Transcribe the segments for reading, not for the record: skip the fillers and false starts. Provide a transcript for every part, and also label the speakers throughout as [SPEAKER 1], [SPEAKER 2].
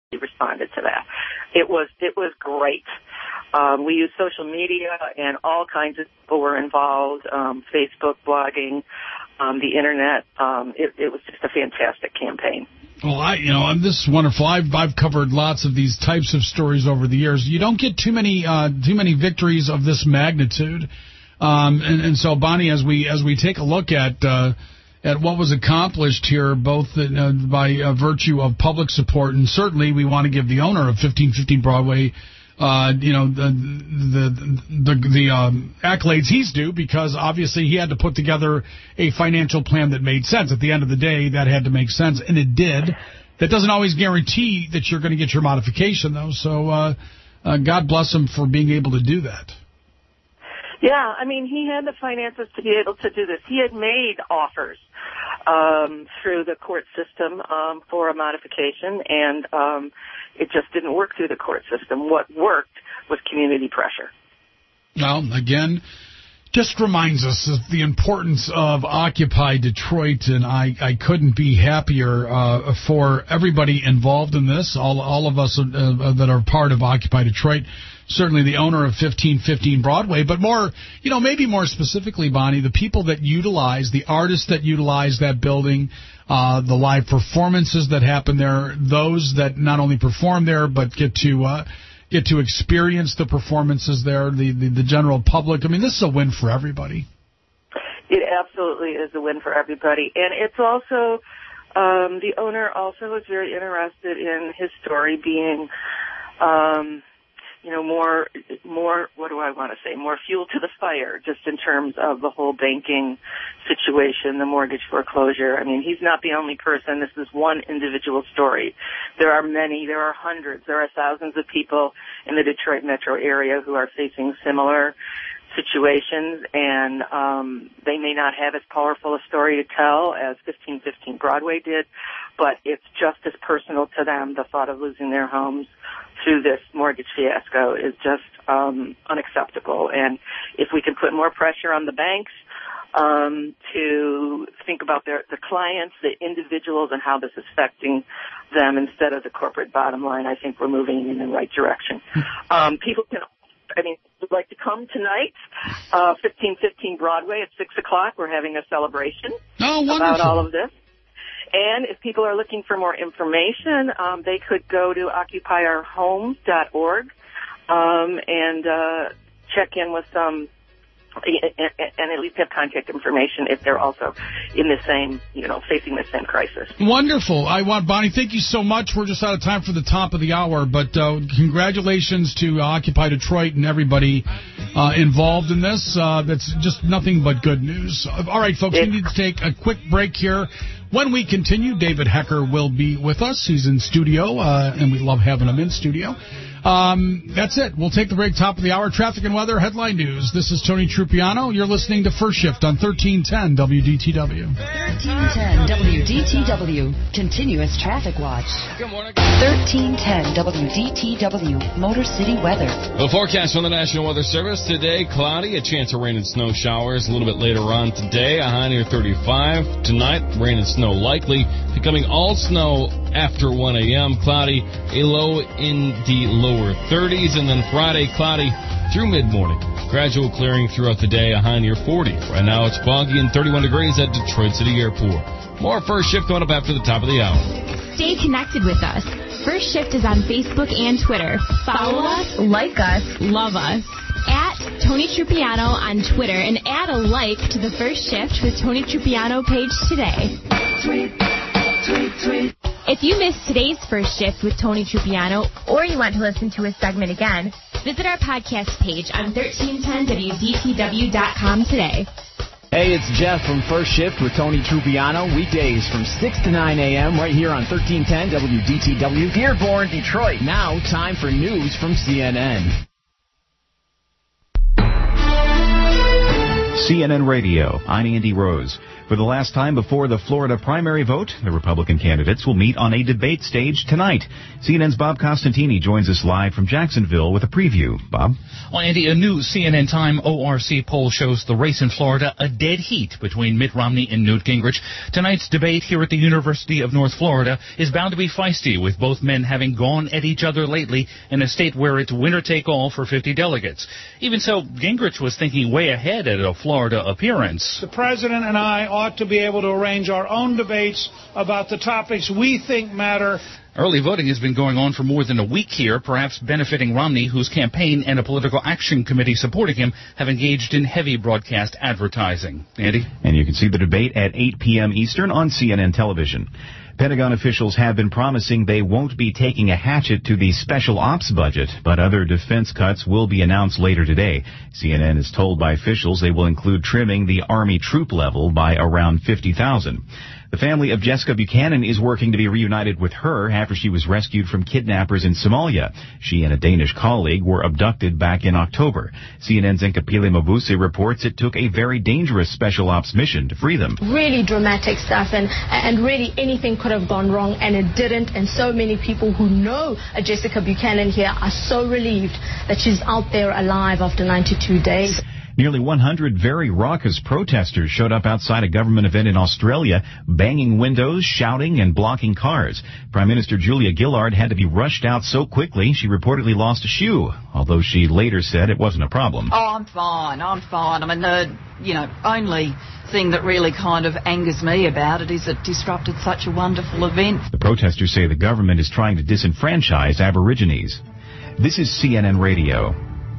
[SPEAKER 1] responded to that. It was great. We used social media, and all kinds of people were involved, Facebook, blogging, the internet. It was just a fantastic campaign.
[SPEAKER 2] Well, this is wonderful. I've covered lots of these types of stories over the years. You don't get too many victories of this magnitude, and so Bonnie, as we take a look at what was accomplished here, both by virtue of public support, and certainly we want to give the owner of 1515 Broadway, the accolades he's due, because obviously he had to put together a financial plan that made sense. At the end of the day, that had to make sense, and it did. That doesn't always guarantee that you're going to get your modification, though. So God bless him for being able to do that.
[SPEAKER 1] Yeah, I mean, he had the finances to be able to do this. He had made offers through the court system for a modification, and it just didn't work through the court system. What worked was community pressure.
[SPEAKER 2] Well, again, just reminds us of the importance of Occupy Detroit, and I couldn't be happier for everybody involved in this, all of us that are part of Occupy Detroit. Certainly the owner of 1515 Broadway, but maybe more specifically, Bonnie, the people that utilize, the artists that utilize that building, the live performances that happen there, those that not only perform there but get to experience the performances there, the general public. I mean, this is a win for everybody.
[SPEAKER 1] It absolutely is a win for everybody, and it's also the owner also was very interested in his story being. More, what do I want to say, more fuel to the fire, just in terms of the whole banking situation, the mortgage foreclosure. I mean, he's not the only person. This is one individual story. There are many, there are hundreds, there are thousands of people in the Detroit metro area who are facing similar situations, and they may not have as powerful a story to tell as 1515 Broadway did, but it's just as personal to them. The thought of losing their homes through this mortgage fiasco is just unacceptable. And if we can put more pressure on the banks to think about the clients, the individuals, and how this is affecting them instead of the corporate bottom line, I think we're moving in the right direction. People would like to come tonight, 1515 Broadway at 6 o'clock. We're having a celebration about all of this. And if people are looking for more information, they could go to occupyourhomes.org and check in with some, and at least have contact information if they're also in the same, facing the same crisis.
[SPEAKER 2] Wonderful. Bonnie, thank you so much. We're just out of time for the top of the hour, but congratulations to Occupy Detroit and everybody involved in this. That's just nothing but good news. All right, folks, we need to take a quick break here. When we continue, David Hecker will be with us. He's in studio, and we love having him in studio. That's it. We'll take the break, top of the hour. Traffic and weather, headline news. This is Tony Trupiano. You're listening to First Shift on 1310 WDTW.
[SPEAKER 3] 1310 WDTW. Continuous traffic watch.
[SPEAKER 4] Good morning.
[SPEAKER 3] 1310 WDTW. Motor City weather.
[SPEAKER 4] The forecast from the National Weather Service today: cloudy, a chance of rain and snow showers a little bit later on today. A high near 35. Tonight, rain and snow likely, becoming all snow after 1 a.m. Cloudy, a low in the lower 30s, and then Friday, cloudy through mid-morning. Gradual clearing throughout the day, a high near 40. Right now, it's foggy and 31 degrees at Detroit City Airport. More First Shift coming up after the top of the hour.
[SPEAKER 5] Stay connected with us. First Shift is on Facebook and Twitter. Follow us, like us, love us. At Tony Trupiano on Twitter, and add a like to the First Shift with Tony Trupiano page today. Tweet. If you missed today's First Shift with Tony Trupiano, or you want to listen to a segment again, visit our podcast page on 1310WDTW.com today.
[SPEAKER 6] Hey, it's Jeff from First Shift with Tony Trupiano, weekdays from 6 to 9 a.m. right here on 1310 WDTW, Dearborn, Detroit. Now, time for news from CNN.
[SPEAKER 7] CNN Radio, I'm Andy Rose. For the last time before the Florida primary vote, the Republican candidates will meet on a debate stage tonight. CNN's Bob Costantini joins us live from Jacksonville with a preview. Bob?
[SPEAKER 8] Well, Andy, a new CNN Time ORC poll shows the race in Florida a dead heat between Mitt Romney and Newt Gingrich. Tonight's debate here at the University of North Florida is bound to be feisty, with both men having gone at each other lately in a state where it's winner-take-all for 50 delegates. Even so, Gingrich was thinking way ahead at a Florida appearance.
[SPEAKER 9] The president and I ought to be able to arrange our own debates about the topics we think matter.
[SPEAKER 8] Early voting has been going on for more than a week here, perhaps benefiting Romney, whose campaign and a political action committee supporting him have engaged in heavy broadcast advertising. Andy?
[SPEAKER 7] And you can see the debate at 8 p.m. Eastern on CNN television. Pentagon officials have been promising they won't be taking a hatchet to the special ops budget, but other defense cuts will be announced later today. CNN is told by officials they will include trimming the Army troop level by around 50,000. The family of Jessica Buchanan is working to be reunited with her after she was rescued from kidnappers in Somalia. She and a Danish colleague were abducted back in October. CNN's Nkapile Mabuse reports it took a very dangerous special ops mission to free them.
[SPEAKER 10] Really dramatic stuff, and really anything could have gone wrong, and it didn't. And so many people who know Jessica Buchanan here are so relieved that she's out there alive after 92 days.
[SPEAKER 7] Nearly 100 very raucous protesters showed up outside a government event in Australia, banging windows, shouting, and blocking cars. Prime Minister Julia Gillard had to be rushed out so quickly she reportedly lost a shoe, although she later said it wasn't a problem.
[SPEAKER 11] Oh, I'm fine. I mean, the only thing that really kind of angers me about it is it disrupted such a wonderful event.
[SPEAKER 7] The protesters say the government is trying to disenfranchise Aborigines. This is CNN Radio.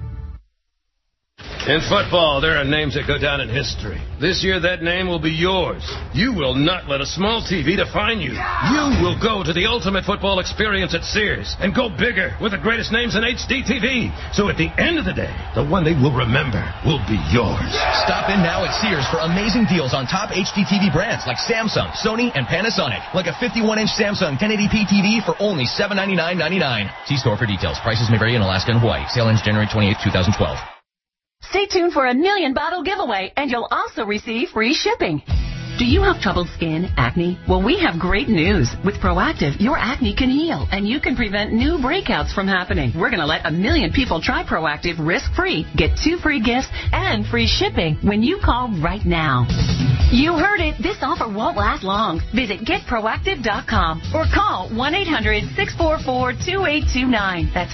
[SPEAKER 12] In football, there are names that go down in history. This year, that name will be yours. You will not let a small TV define you. You will go to the ultimate football experience at Sears and go bigger with the greatest names in HD TV. So at the end of the day, the one they will remember will be yours.
[SPEAKER 13] Stop in now at Sears for amazing deals on top HD TV brands like Samsung, Sony, and Panasonic. Like a 51-inch Samsung 1080p TV for only $799.99. See store for details. Prices may vary in Alaska and Hawaii. Sale ends January 28, 2012.
[SPEAKER 14] Stay tuned for a 1,000,000 bottle giveaway, and you'll also receive free shipping. Do you have troubled skin, acne? Well, we have great news. With Proactiv, your acne can heal, and you can prevent new breakouts from happening. We're going to let 1,000,000 people try Proactiv risk-free. Get 2 free gifts and free shipping when you call right now. You heard it. This offer won't last long. Visit getproactiv.com or call 1-800-644-2829. That's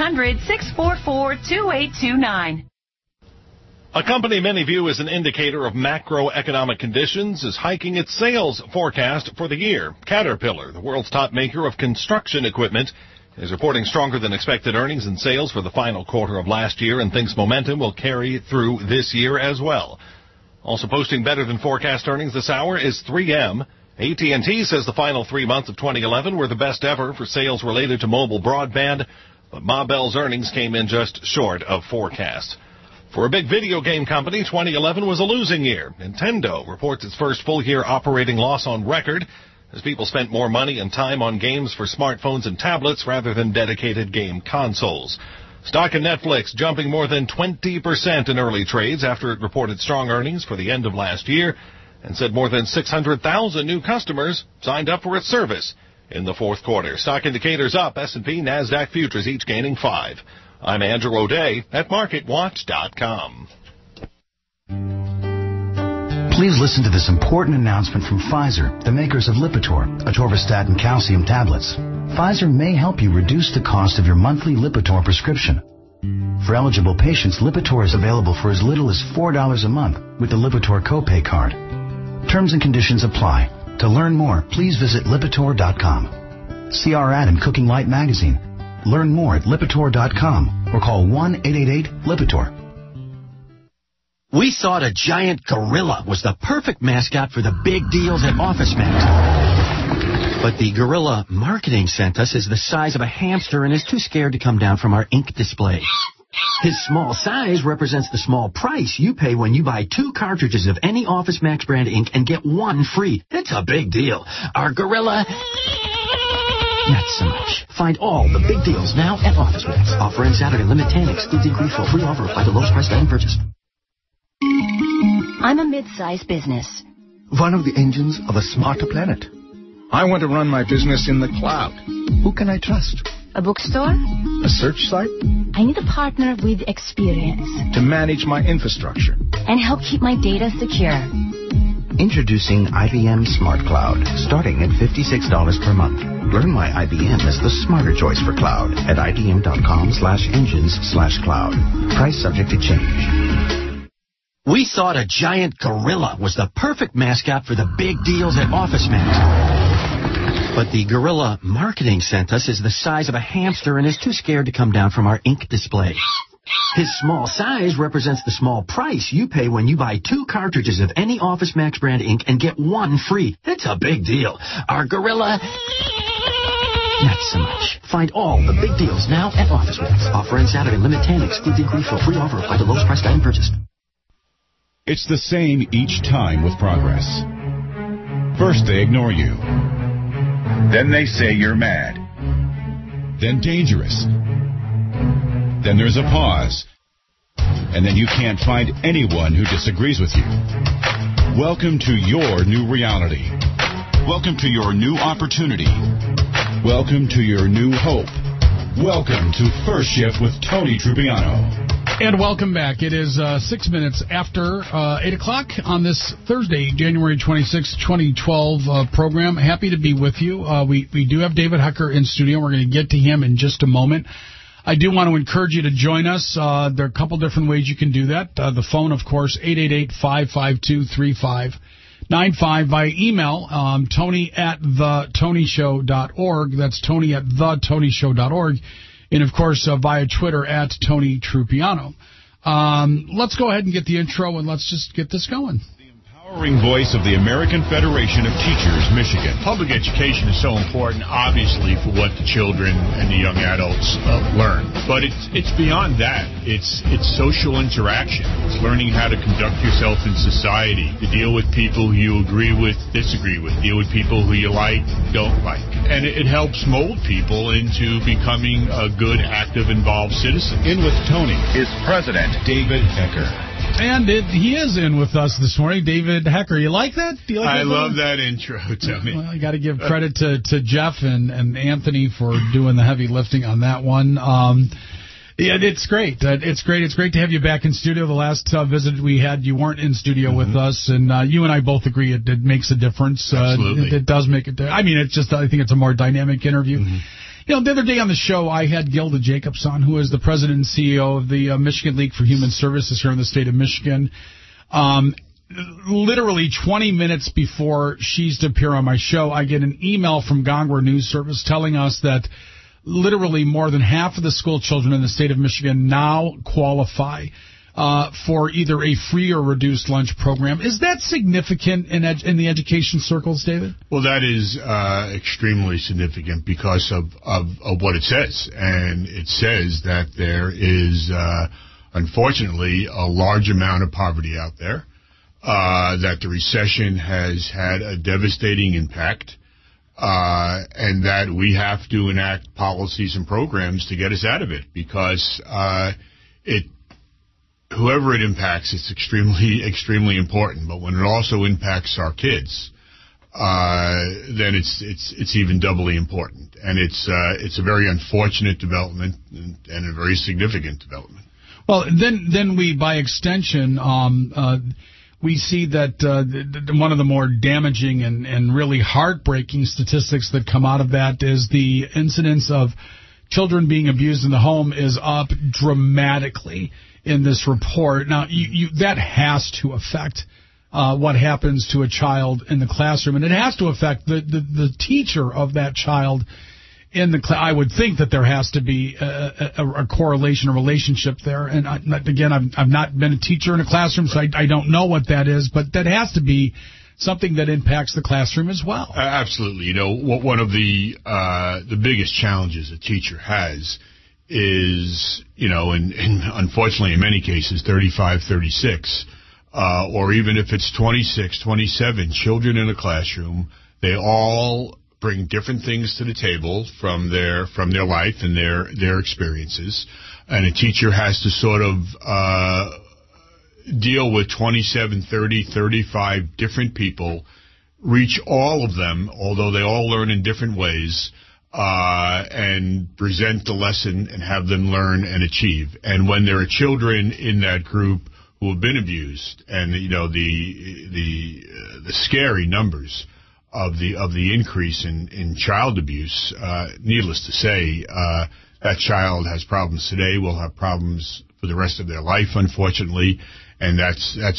[SPEAKER 14] 1-800-644-2829.
[SPEAKER 15] A company many view as an indicator of macroeconomic conditions is hiking its sales forecast for the year. Caterpillar, the world's top maker of construction equipment, is reporting stronger than expected earnings and sales for the final quarter of last year and thinks momentum will carry through this year as well. Also posting better than forecast earnings this hour is 3M. AT&T says the final 3 months of 2011 were the best ever for sales related to mobile broadband, but Ma Bell's earnings came in just short of forecast. For a big video game company, 2011 was a losing year. Nintendo reports its first full-year operating loss on record as people spent more money and time on games for smartphones and tablets rather than dedicated game consoles. Stock in Netflix jumping more than 20% in early trades after it reported strong earnings for the end of last year and said more than 600,000 new customers signed up for its service in the fourth quarter. Stock indicators up, S&P, NASDAQ futures each gaining 5. I'm Andrew O'Day at MarketWatch.com.
[SPEAKER 16] Please listen to this important announcement from Pfizer, the makers of Lipitor, atorvastatin calcium tablets. Pfizer may help you reduce the cost of your monthly Lipitor prescription. For eligible patients, Lipitor is available for as little as $4 a month with the Lipitor copay card. Terms and conditions apply. To learn more, please visit Lipitor.com. See our ad in Cooking Light magazine. Learn more at Lipitor.com or call 1-888-LIPITOR.
[SPEAKER 17] We thought a giant gorilla was the perfect mascot for the big deals at OfficeMax. But the gorilla marketing sent us is the size of a hamster and is too scared to come down from our ink display. His small size represents the small price you pay when you buy 2 cartridges of any OfficeMax brand ink and get 1 free. It's a big deal. Our gorilla... not so much. Find all the big deals now at OfficeMax. Offer ends Saturday. Limit 10. Excludes increase for free offer. Apply the lowest price value purchase.
[SPEAKER 3] I'm a mid-sized business.
[SPEAKER 18] one of the engines of a smarter planet. I want to run my business in the cloud. Who can I trust?
[SPEAKER 19] A bookstore?
[SPEAKER 18] A search site?
[SPEAKER 19] I need a partner with experience.
[SPEAKER 18] To manage my infrastructure.
[SPEAKER 19] And help keep my data secure.
[SPEAKER 16] Introducing IBM Smart Cloud, starting at $56 per month. Learn why IBM is the smarter choice for cloud at ibm.com/engines/cloud. Price subject to change.
[SPEAKER 17] We thought a giant gorilla was the perfect mascot for the big deals at OfficeMax. But the gorilla marketing sent us is the size of a hamster and is too scared to come down from our ink display. His small size represents the small price you pay when you buy 2 cartridges of any OfficeMax brand ink and get 1 free. It's a big deal. Our gorilla... not so much. Find all the big deals now at OfficeMax. Offer ends Saturday. Limit 10. Excludes inquiry fill. Free offer applied to lowest price item purchased.
[SPEAKER 20] It's the same each time with progress. First they ignore you. Then they say you're mad. Then dangerous. Then there's a pause. And then you can't find anyone who disagrees with you. Welcome to your new reality. Welcome to your new opportunity. Welcome to your new hope. Welcome to First Shift with Tony Trupiano.
[SPEAKER 2] And welcome back. It is 6 minutes after 8 o'clock on this Thursday, January 26, 2012 program. Happy to be with you. We do have David Hecker in studio. We're going to get to him in just a moment. I do want to encourage you to join us. There are a couple different ways you can do that. The phone, of course, 888-552-3595. By email, Tony@thetonyshow.org. That's Tony@thetonyshow.org. And, of course, via Twitter @Tony Trupiano. Let's go ahead and get the intro, and let's just get this going.
[SPEAKER 20] Empowering voice of the American Federation of Teachers, Michigan.
[SPEAKER 21] Public education is so important, obviously, for what the children and the young adults learn. But it's beyond that. It's social interaction. It's learning how to conduct yourself in society, to deal with people who you agree with, disagree with, deal with people who you like, don't like. And it helps mold people into becoming a good, active, involved citizen.
[SPEAKER 20] In with Tony is President David Hecker.
[SPEAKER 2] And he is in with us this morning, David Hecker. You like that? Do you like
[SPEAKER 21] I love that intro, Tony.
[SPEAKER 2] Well, I got to give credit to Jeff and Anthony for doing the heavy lifting on that one. Yeah, it's great. It's great. It's great to have you back in studio. The last visit we had, you weren't in studio with us, and you and I both agree it makes a difference.
[SPEAKER 21] Absolutely.
[SPEAKER 2] It does make it. I mean, it's just I think it's a more dynamic interview. Mm-hmm. You know, the other day on the show, I had Gilda Jacobs on, who is the president and CEO of the Michigan League for Human Services here in the state of Michigan. Literally 20 minutes before she's to appear on my show, I get an email from Gongwer News Service telling us that literally more than half of the school children in the state of Michigan now qualify for either a free or reduced lunch program. Is that significant in the education circles, David?
[SPEAKER 21] Well, that is extremely significant because of what it says. And it says that there is, unfortunately, a large amount of poverty out there, that the recession has had a devastating impact, and that we have to enact policies and programs to get us out of it because whoever it impacts, it's extremely, extremely important. But when it also impacts our kids, then it's even doubly important. And it's a very unfortunate development and a very significant development.
[SPEAKER 2] Well, then we, by extension, we see that one of the more damaging and really heartbreaking statistics that come out of that is the incidence of children being abused in the home is up dramatically in this report. Now, that has to affect what happens to a child in the classroom, and it has to affect the teacher of that child in the class. I would think that there has to be a correlation, a relationship there. And again, I've not been a teacher in a classroom, so I don't know what that is, but that has to be something that impacts the classroom as well.
[SPEAKER 21] Absolutely. You know, one of the biggest challenges a teacher has is, you know, and unfortunately in many cases 35, 36, or even if it's 26, 27 children in a classroom, they all bring different things to the table from their life and their experiences, and a teacher has to sort of deal with 27, 30, 35 different people, reach all of them, although they all learn in different ways, and present the lesson and have them learn and achieve. And when there are children in that group who have been abused, and the scary numbers of the increase in child abuse, needless to say, that child has problems today, will have problems for the rest of their life, unfortunately, and that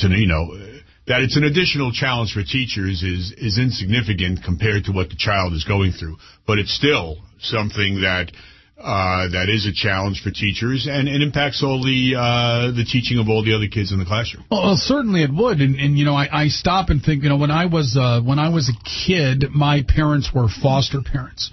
[SPEAKER 21] it's an additional challenge for teachers is insignificant compared to what the child is going through. But it's still something that is a challenge for teachers, and it impacts all the teaching of all the other kids in the classroom.
[SPEAKER 2] Well, certainly it would, and I stop and think, when I was a kid, my parents were foster parents.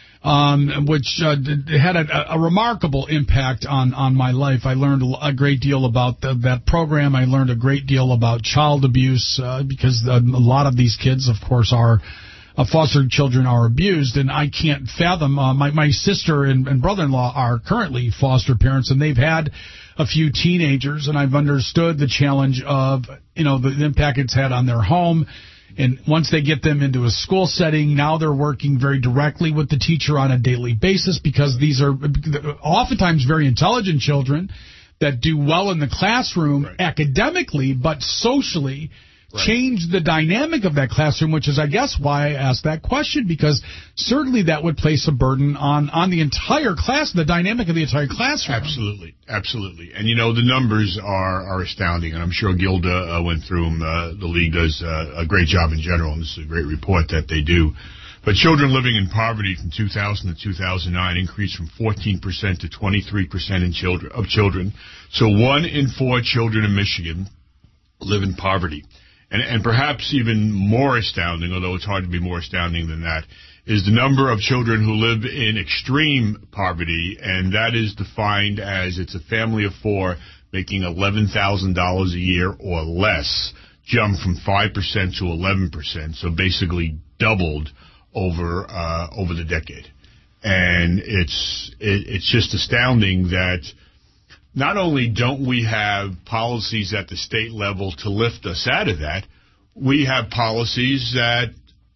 [SPEAKER 2] Which had a remarkable impact on my life. I learned a great deal about that program. I learned a great deal about child abuse because a lot of these kids, of course, are foster children are abused, and I can't fathom. My sister and brother-in-law are currently foster parents, and they've had a few teenagers, and I've understood the challenge of the impact it's had on their home. And once they get them into a school setting, now they're working very directly with the teacher on a daily basis, because these are oftentimes very intelligent children that do well in the classroom academically, but socially change the dynamic of that classroom, which is, I guess, why I asked that question, because certainly that would place a burden on the entire class, the dynamic of the entire classroom.
[SPEAKER 21] Absolutely. And, the numbers are astounding, and I'm sure Gilda went through them. The league does a great job in general, and this is a great report that they do. But children living in poverty from 2000 to 2009 increased from 14% to 23% of children. So 1 in 4 children in Michigan live in poverty. And perhaps even more astounding, although it's hard to be more astounding than that, is the number of children who live in extreme poverty, and that is defined as it's a family of 4 making $11,000 a year or less, jumped from 5% to 11%, so basically doubled over the decade. And it's just astounding that not only don't we have policies at the state level to lift us out of that, we have policies that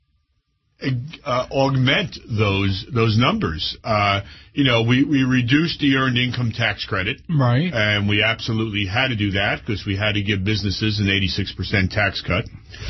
[SPEAKER 21] augment those numbers. We reduced the earned income tax credit.
[SPEAKER 2] Right.
[SPEAKER 21] And we absolutely had to do that because we had to give businesses an 86% tax cut.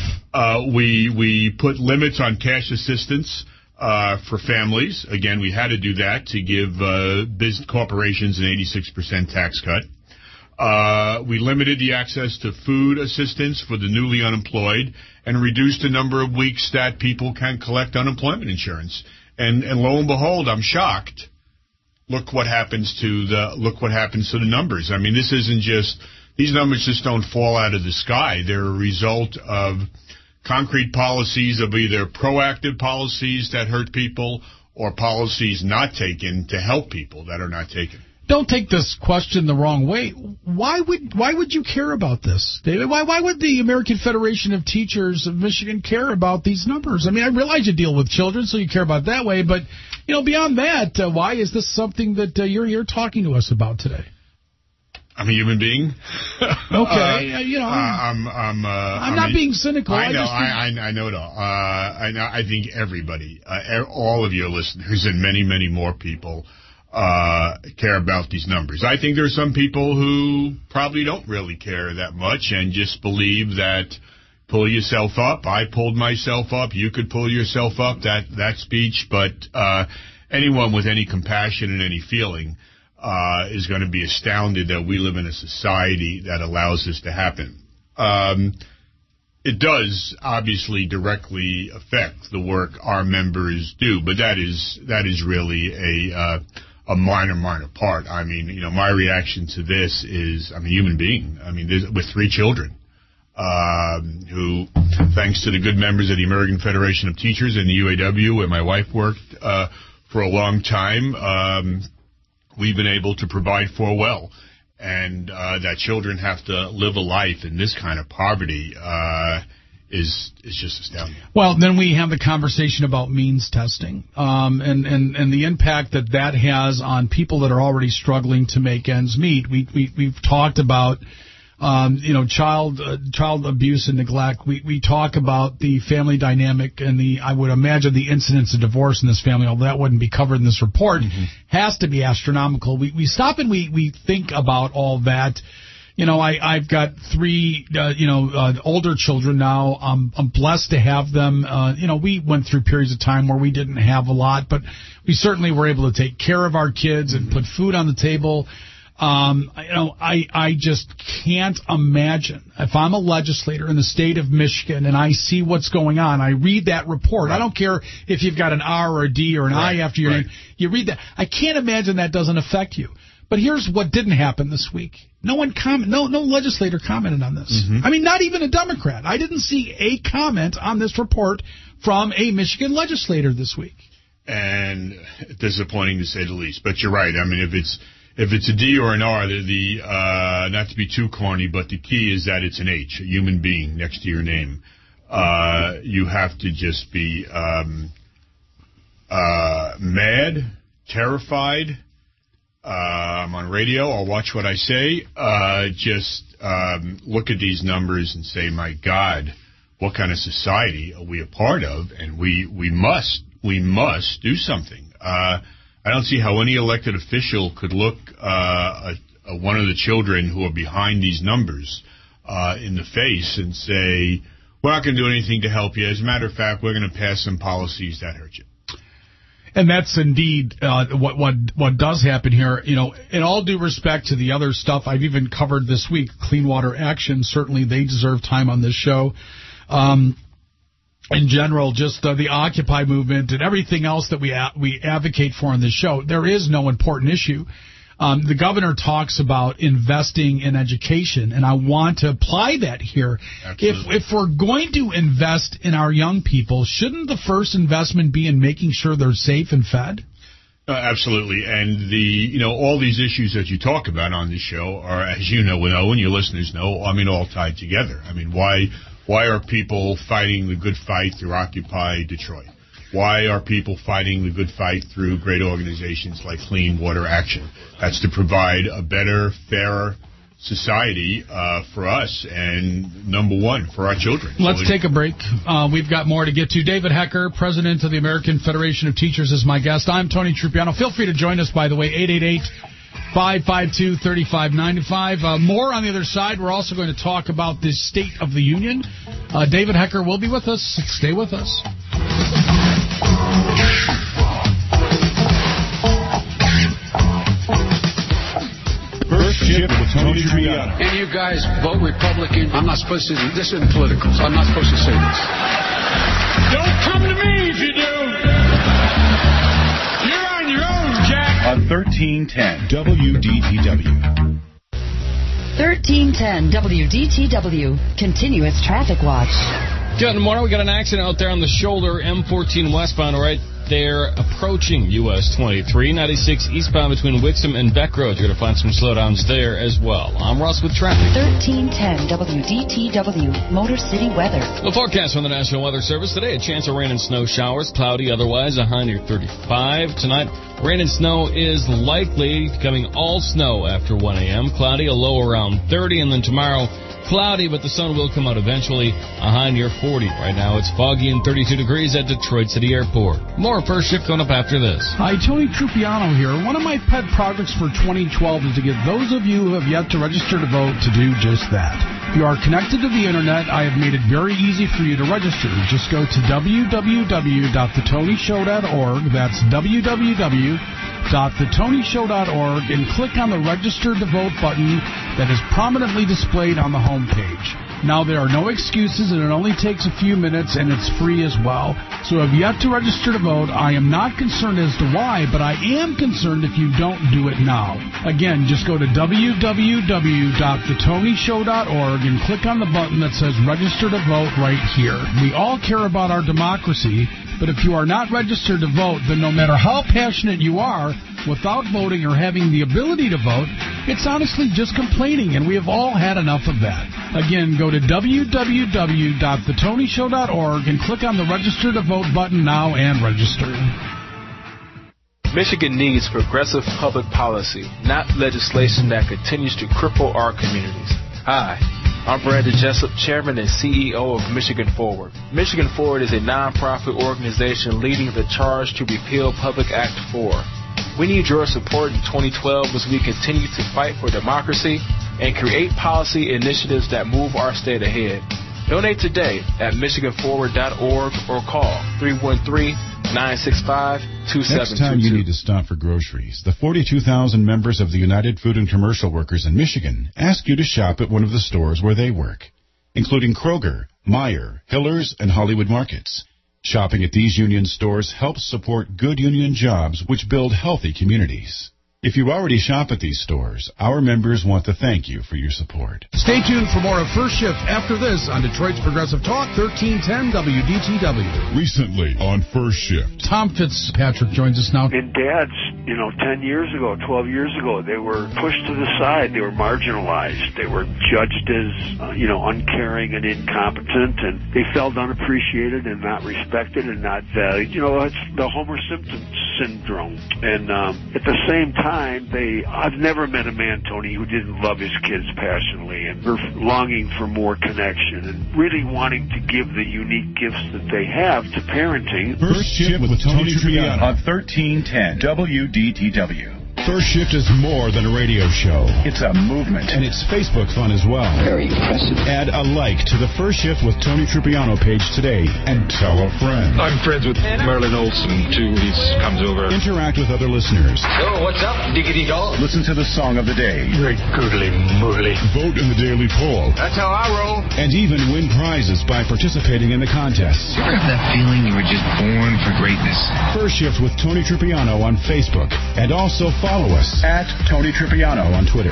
[SPEAKER 21] We put limits on cash assistance for families. Again, we had to do that to give business corporations an 86% tax cut. We limited the access to food assistance for the newly unemployed and reduced the number of weeks that people can collect unemployment insurance. And lo and behold, I'm shocked. Look what happens to the numbers. I mean, this isn't just, these numbers just don't fall out of the sky. They're a result of concrete policies, of either proactive policies that hurt people or policies not taken to help people that are not taken.
[SPEAKER 2] Don't take this question the wrong way. Why would you care about this, David? Why would the American Federation of Teachers of Michigan care about these numbers? I mean, I realize you deal with children, so you care about that way. But beyond that, why is this something that you're here talking to us about today?
[SPEAKER 21] I'm a human being.
[SPEAKER 2] Okay,
[SPEAKER 21] I'm
[SPEAKER 2] not being cynical.
[SPEAKER 21] I know it all. I think everybody, all of your listeners, and many, many more people care about these numbers. I think there are some people who probably don't really care that much and just believe that pull yourself up. I pulled myself up. You could pull yourself up. That speech, but anyone with any compassion and any feeling is going to be astounded that we live in a society that allows this to happen. It does obviously directly affect the work our members do, but that is really a minor part. I mean, my reaction to this is I'm a human being. I mean, with 3 children who, thanks to the good members of the American Federation of Teachers and the UAW, where my wife worked for a long time, we've been able to provide for well. And that children have to live a life in this kind of poverty is just astounding. Well, then we have the conversation about means testing and the impact that has on people that are already struggling to make ends meet. We've talked about
[SPEAKER 2] child abuse and neglect. We talk about the family dynamic and I would imagine the incidence of divorce in this family, although that wouldn't be covered in this report, has to be astronomical. We stop and we think about all that. I've got 3, older children now. I'm blessed to have them. We went through periods of time where we didn't have a lot, but we certainly were able to take care of our kids and put food on the table. I just can't imagine if I'm a legislator in the state of Michigan and I see what's going on. I read that report. I don't care if you've got an R or a D or an I after your name. You read that. I can't imagine that doesn't affect you. But here's what didn't happen this week. No legislator commented on this. I mean, not even a Democrat. I didn't see a comment on this report from a Michigan legislator this week.
[SPEAKER 21] And disappointing to say the least. But you're right. I mean, if it's a D or an R, not to be too corny, but the key is that it's an H, a human being next to your name. You have to just be mad, terrified. I'm on radio. I'll watch what I say. Just look at these numbers and say, my God, what kind of society are we a part of? And we must do something. I don't see how any elected official could look at one of the children who are behind these numbers in the face and say, we're not going to do anything to help you. As a matter of fact, we're going to pass some policies that hurt you.
[SPEAKER 2] And that's indeed what does happen here. In all due respect to the other stuff I've even covered this week, Clean Water Action, certainly they deserve time on this show. In general, just the Occupy movement and everything else that we advocate for on this show, there is no important issue. The governor talks about investing in education, and I want to apply that here. If we're going to invest in our young people, shouldn't the first investment be in making sure they're safe and fed?
[SPEAKER 21] Absolutely. And all these issues that you talk about on this show are, as you know, and your listeners know, all tied together. I mean, why are people fighting the good fight through Occupy Detroit? Why are people fighting the good fight through great organizations like Clean Water Action? That's to provide a better, fairer society for us and, number one, for our children.
[SPEAKER 2] Let's take a break. We've got more to get to. David Hecker, president of the American Federation of Teachers, is my guest. I'm Tony Trupiano. Feel free to join us, by the way, 888-552-3595. More on the other side. We're also going to talk about the State of the Union. David Hecker will be with us. Stay with us.
[SPEAKER 20] First Shift with Tony Trupiano.
[SPEAKER 1] And you guys vote Republican. I'm not supposed to. This isn't political. So I'm not supposed to say this.
[SPEAKER 22] Don't come to me if you do. You're on your own, Jack.
[SPEAKER 20] On 1310 WDTW.
[SPEAKER 3] 1310 WDTW. Continuous Traffic Watch.
[SPEAKER 4] Good morning. We got an accident out there on the shoulder, M14 westbound, right there, approaching US 23, 96 eastbound between Wixom and Beck Road. You're going to find some slowdowns there as well. I'm Russ with traffic.
[SPEAKER 3] 1310 WDTW, Motor City Weather.
[SPEAKER 4] The forecast from the National Weather Service today: a chance of rain and snow showers, cloudy otherwise, a high near 35. Tonight, rain and snow is likely, becoming all snow after 1 a.m. Cloudy, a low around 30, and then tomorrow, cloudy, but the sun will come out eventually, a high near 40. Right now, it's foggy and 32 degrees at Detroit City Airport. More First Shift coming up after this.
[SPEAKER 2] Hi, Tony Trupiano here. One of my pet projects for 2012 is to get those of you who have yet to register to vote to do just that. If you are connected to the Internet, I have made it very easy for you to register. Just go to www.thetonyshow.org. That's www.thetonyshow.org and click on the Register to Vote button that is prominently displayed on the home page. Now, there are no excuses, and it only takes a few minutes, and it's free as well. So if you have to register to vote, I am not concerned as to why, but I am concerned if you don't do it now. Again, just go to www.thetonyshow.org and click on the button that says Register to Vote right here. We all care about our democracy, but if you are not registered to vote, then no matter how passionate you are, without voting or having the ability to vote, it's honestly just complaining, and we have all had enough of that. Again, go to www.thetonyshow.org and click on the Register to Vote button now and register.
[SPEAKER 23] Michigan needs progressive public policy, not legislation that continues to cripple our communities.
[SPEAKER 5] Hi, I'm Brandon Jessup, Chairman and CEO of Michigan Forward. Michigan Forward is a nonprofit organization leading the charge to repeal Public Act 4. We need your support in 2012 as we continue to fight for democracy and create policy initiatives that move our state ahead. Donate today at MichiganForward.org or call 313-965-2722.
[SPEAKER 20] Next time you need to stop for groceries, the 42,000 members of the United Food and Commercial Workers in Michigan ask you to shop at one of the stores where they work, including Kroger, Meijer, Hiller's, and Hollywood Markets. Shopping at these union stores helps support good union jobs which build healthy communities. If you already shop at these stores, our members want to thank you for your support.
[SPEAKER 2] Stay tuned for more of First Shift after this on Detroit's Progressive Talk, 1310 WDTW.
[SPEAKER 20] Recently on First Shift,
[SPEAKER 2] Tom Fitzpatrick joins us now.
[SPEAKER 6] And dads, 10 years ago, 12 years ago, they were pushed to the side. They were marginalized. They were judged as, uncaring and incompetent, and they felt unappreciated and not respected and not valued. It's the Homer Simpson syndrome. And at the same time, I've never met a man, Tony, who didn't love his kids passionately and were longing for more connection and really wanting to give the unique gifts that they have to parenting.
[SPEAKER 20] First Shift with Tony Triano on 1310 WDTW. First Shift is more than a radio show. It's a movement, and it's Facebook fun as well.
[SPEAKER 23] Very impressive.
[SPEAKER 20] Add a like to the First Shift with Tony Tripiano page today, and tell a friend.
[SPEAKER 23] I'm friends with Merlin Olsen, too. He comes over.
[SPEAKER 20] Interact with other listeners.
[SPEAKER 23] So, what's up, diggity dog?
[SPEAKER 20] Listen to the song of the day.
[SPEAKER 23] Very goodly moodly.
[SPEAKER 20] Vote in the daily poll.
[SPEAKER 23] That's how I roll.
[SPEAKER 20] And even win prizes by participating in the contests.
[SPEAKER 23] You ever have that feeling you were just born for greatness?
[SPEAKER 20] First Shift with Tony Tripiano on Facebook, and also follow us at Tony Tripiano on Twitter.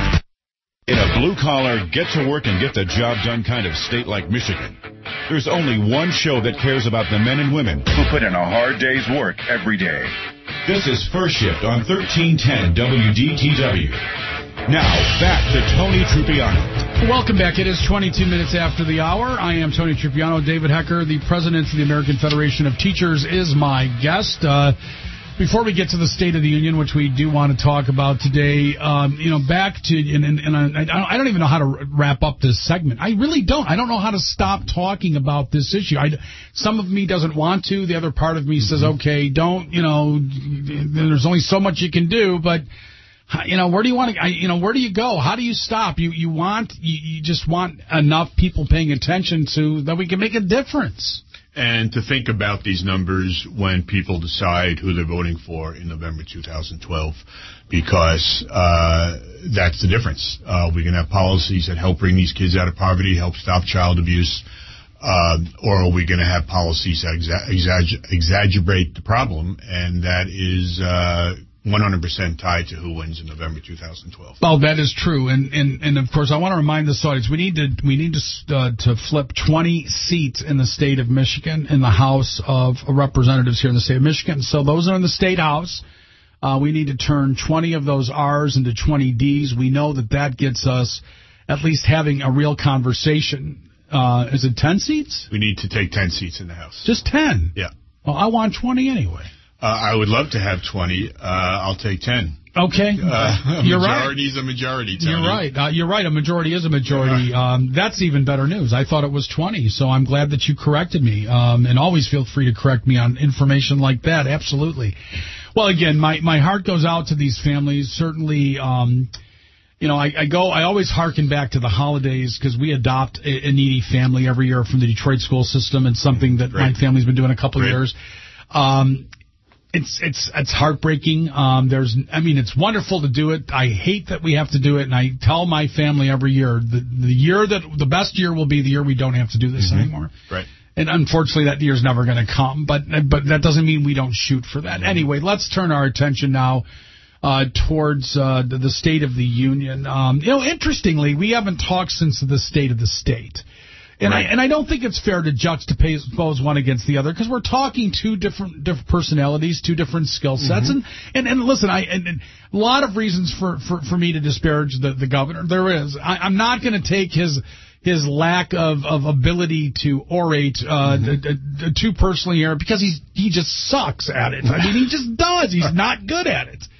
[SPEAKER 20] In a blue-collar, get-to-work and get-the-job done kind of state like Michigan, there's only one show that cares about the men and women who put in a hard day's work every day. This is First Shift on 1310 WDTW. Now, back to Tony Tripiano.
[SPEAKER 2] Welcome back. It is 22 minutes after the hour. I am Tony Tripiano. David Hecker, the president of the American Federation of Teachers, is my guest. Before we get to the State of the Union, which we do want to talk about today, back to, I don't even know how to wrap up this segment. I really don't. I don't know how to stop talking about this issue. Some of me doesn't want to. The other part of me says, okay, don't, there's only so much you can do, but, where do you want to, where do you go? How do you stop? You just want enough people paying attention to that we can make a difference.
[SPEAKER 21] And to think about these numbers when people decide who they're voting for in November 2012, because that's the difference. We can have policies that help bring these kids out of poverty, help stop child abuse, or are we going to have policies that exaggerate the problem, and that is 100% tied to who wins in November 2012.
[SPEAKER 2] Well, that is true, and of course, I want to remind this audience we need to flip 20 seats in the state of Michigan in the House of Representatives here in the state of Michigan. So those are in the state House. We need to turn 20 of those R's into 20 D's. We know that gets us at least having a real conversation. Is it 10 seats?
[SPEAKER 21] We need to take 10 seats in the House.
[SPEAKER 2] Just 10?
[SPEAKER 21] Yeah.
[SPEAKER 2] Well, I want 20 anyway.
[SPEAKER 21] I would love to have 20. I'll take 10.
[SPEAKER 2] Okay. You're right.
[SPEAKER 21] Majority's a majority, Tony.
[SPEAKER 2] You're right. You're right. A majority is a majority. That's even better news. I thought it was 20, so I'm glad that you corrected me. And always feel free to correct me on information like that. Absolutely. Well, again, my heart goes out to these families. Certainly, I always hearken back to the holidays because we adopt a needy family every year from the Detroit school system. It's something that my family's been doing a couple of years. It's heartbreaking. It's wonderful to do it. I hate that we have to do it, and I tell my family every year the best year will be the year we don't have to do this anymore.
[SPEAKER 21] Right.
[SPEAKER 2] And unfortunately, that year's never going to come. But that doesn't mean we don't shoot for that. Anyway, let's turn our attention now towards the State of the Union. Interestingly, we haven't talked since the State of the State. And I don't think it's fair to juxtapose one against the other because we're talking two different personalities, two different skill sets, and listen, a lot of reasons for me to disparage the governor. There is. I'm not going to take his lack of ability to orate too personally here because he just sucks at it. I mean, he just does. He's not good at it.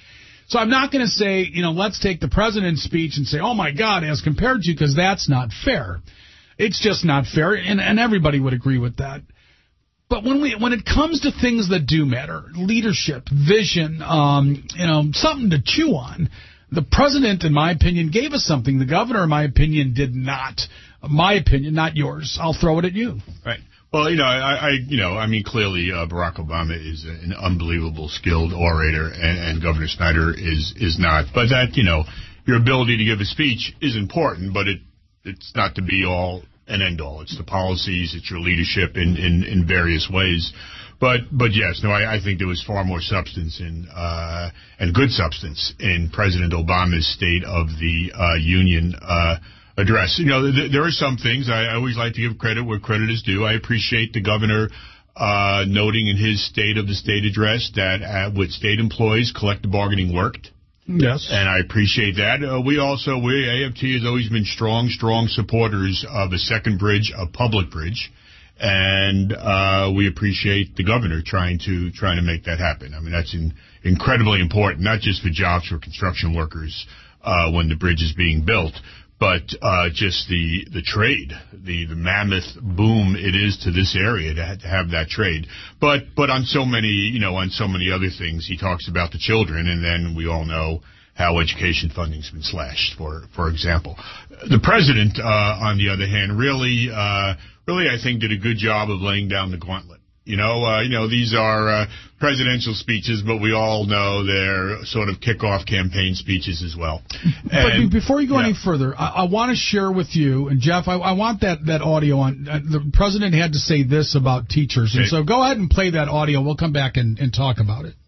[SPEAKER 2] So I'm not going to say, let's take the president's speech and say, oh, my God, as compared to, because that's not fair. It's just not fair, and everybody would agree with that. But when it comes to things that do matter, leadership, vision, something to chew on, the president, in my opinion, gave us something. The governor, in my opinion, did not. My opinion, not yours. I'll throw it at you.
[SPEAKER 21] Right. Well, clearly Barack Obama is an unbelievable skilled orator, and Governor Snyder is not. But that, your ability to give a speech is important, but it's not to be all and end all. It's the policies, it's your leadership in various ways. But yes, no, I think there was far more substance and good substance in President Obama's State of the Union address. There are some things I always like to give credit where credit is due. I appreciate the governor noting in his State of the State address that with state employees, collective bargaining worked.
[SPEAKER 2] Yes.
[SPEAKER 21] And I appreciate that. We AFT has always been strong supporters of a second bridge, a public bridge. And we appreciate the governor trying to make that happen. I mean, that's incredibly important, not just for jobs for construction workers when the bridge is being built, but just the trade, the mammoth boom it is to this area to have that trade. But on so many other things, he talks about the children, and then we all know how education funding's been slashed, for example. The president, on the other hand, really, I think, did a good job of laying down the gauntlet. These are presidential speeches, but we all know they're sort of kickoff campaign speeches as well.
[SPEAKER 2] But before you go any further, I want to share with you, and Jeff, I want that audio on. The president had to say this about teachers, and so go ahead and play that audio. We'll come back and talk about it.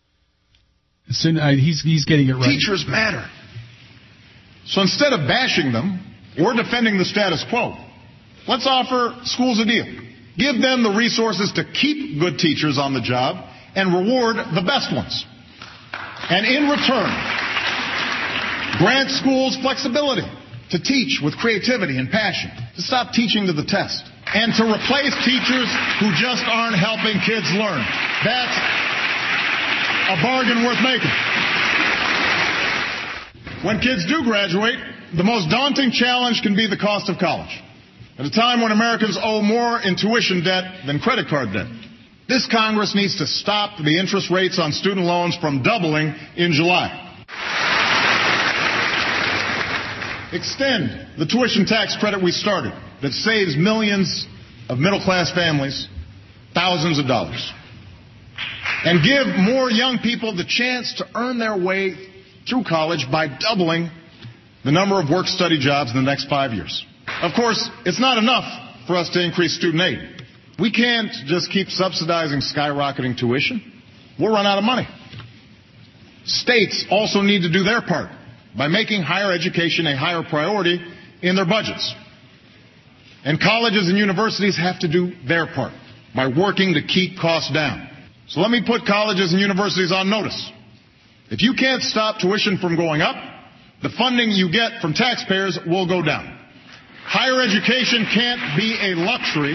[SPEAKER 2] He's getting it right.
[SPEAKER 8] Teachers matter. So instead of bashing them or defending the status quo, let's offer schools a deal. Give them the resources to keep good teachers on the job and reward the best ones. And in return, grant schools flexibility to teach with creativity and passion, to stop teaching to the test, and to replace teachers who just aren't helping kids learn. That's a bargain worth making. When kids do graduate, the most daunting challenge can be the cost of college. At a time when Americans owe more in tuition debt than credit card debt. This Congress needs to stop the interest rates on student loans from doubling in July. Extend the tuition tax credit we started that saves millions of middle-class families thousands of dollars. And give more young people the chance to earn their way through college by doubling the number of work-study jobs in the next 5 years. Of course, it's not enough for us to increase student aid. We can't just keep subsidizing skyrocketing tuition. We'll run out of money. States also need to do their part by making higher education a higher priority in their budgets. And colleges and universities have to do their part by working to keep costs down. So let me put colleges and universities on notice. If you can't stop tuition from going up, the funding you get from taxpayers will go down. Higher education can't be a luxury.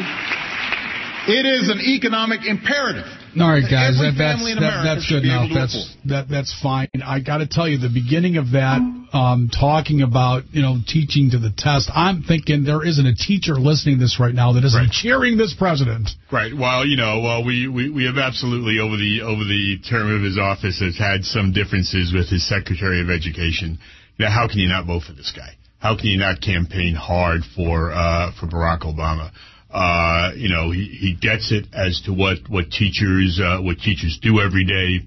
[SPEAKER 8] It is an economic imperative.
[SPEAKER 2] All right, guys, that's good enough. That's fine. I got to tell you, the beginning of that, talking about teaching to the test. I'm thinking there isn't a teacher listening to this right now that isn't cheering this president.
[SPEAKER 21] Right. Well, we have absolutely over the term of his office has had some differences with his Secretary of Education. How can you not vote for this guy? How can you not campaign hard for Barack Obama? He gets it as to what teachers do every day.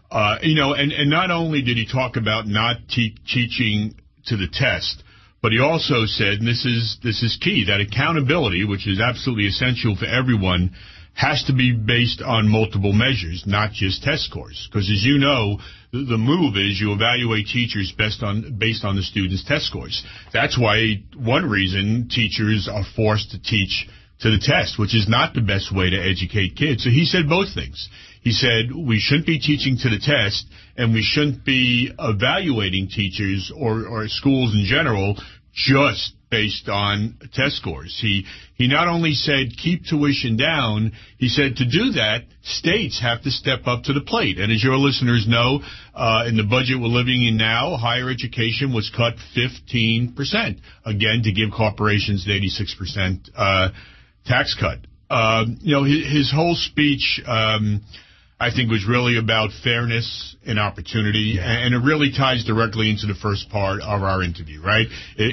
[SPEAKER 21] And not only did he talk about not teaching to the test, but he also said, and this is key, that accountability, which is absolutely essential for everyone, has to be based on multiple measures, not just test scores. Because as you know, the move is you evaluate teachers based on the students' test scores. That's why one reason teachers are forced to teach to the test, which is not the best way to educate kids. So he said both things. He said we shouldn't be teaching to the test, and we shouldn't be evaluating teachers or schools in general just based on test scores. He not only said keep tuition down, he said to do that, states have to step up to the plate. And as your listeners know, in the budget we're living in now, higher education was cut 15%, again, to give corporations the 86% tax cut. His whole speech, I think, was really about fairness and opportunity, and it really ties directly into the first part of our interview, right?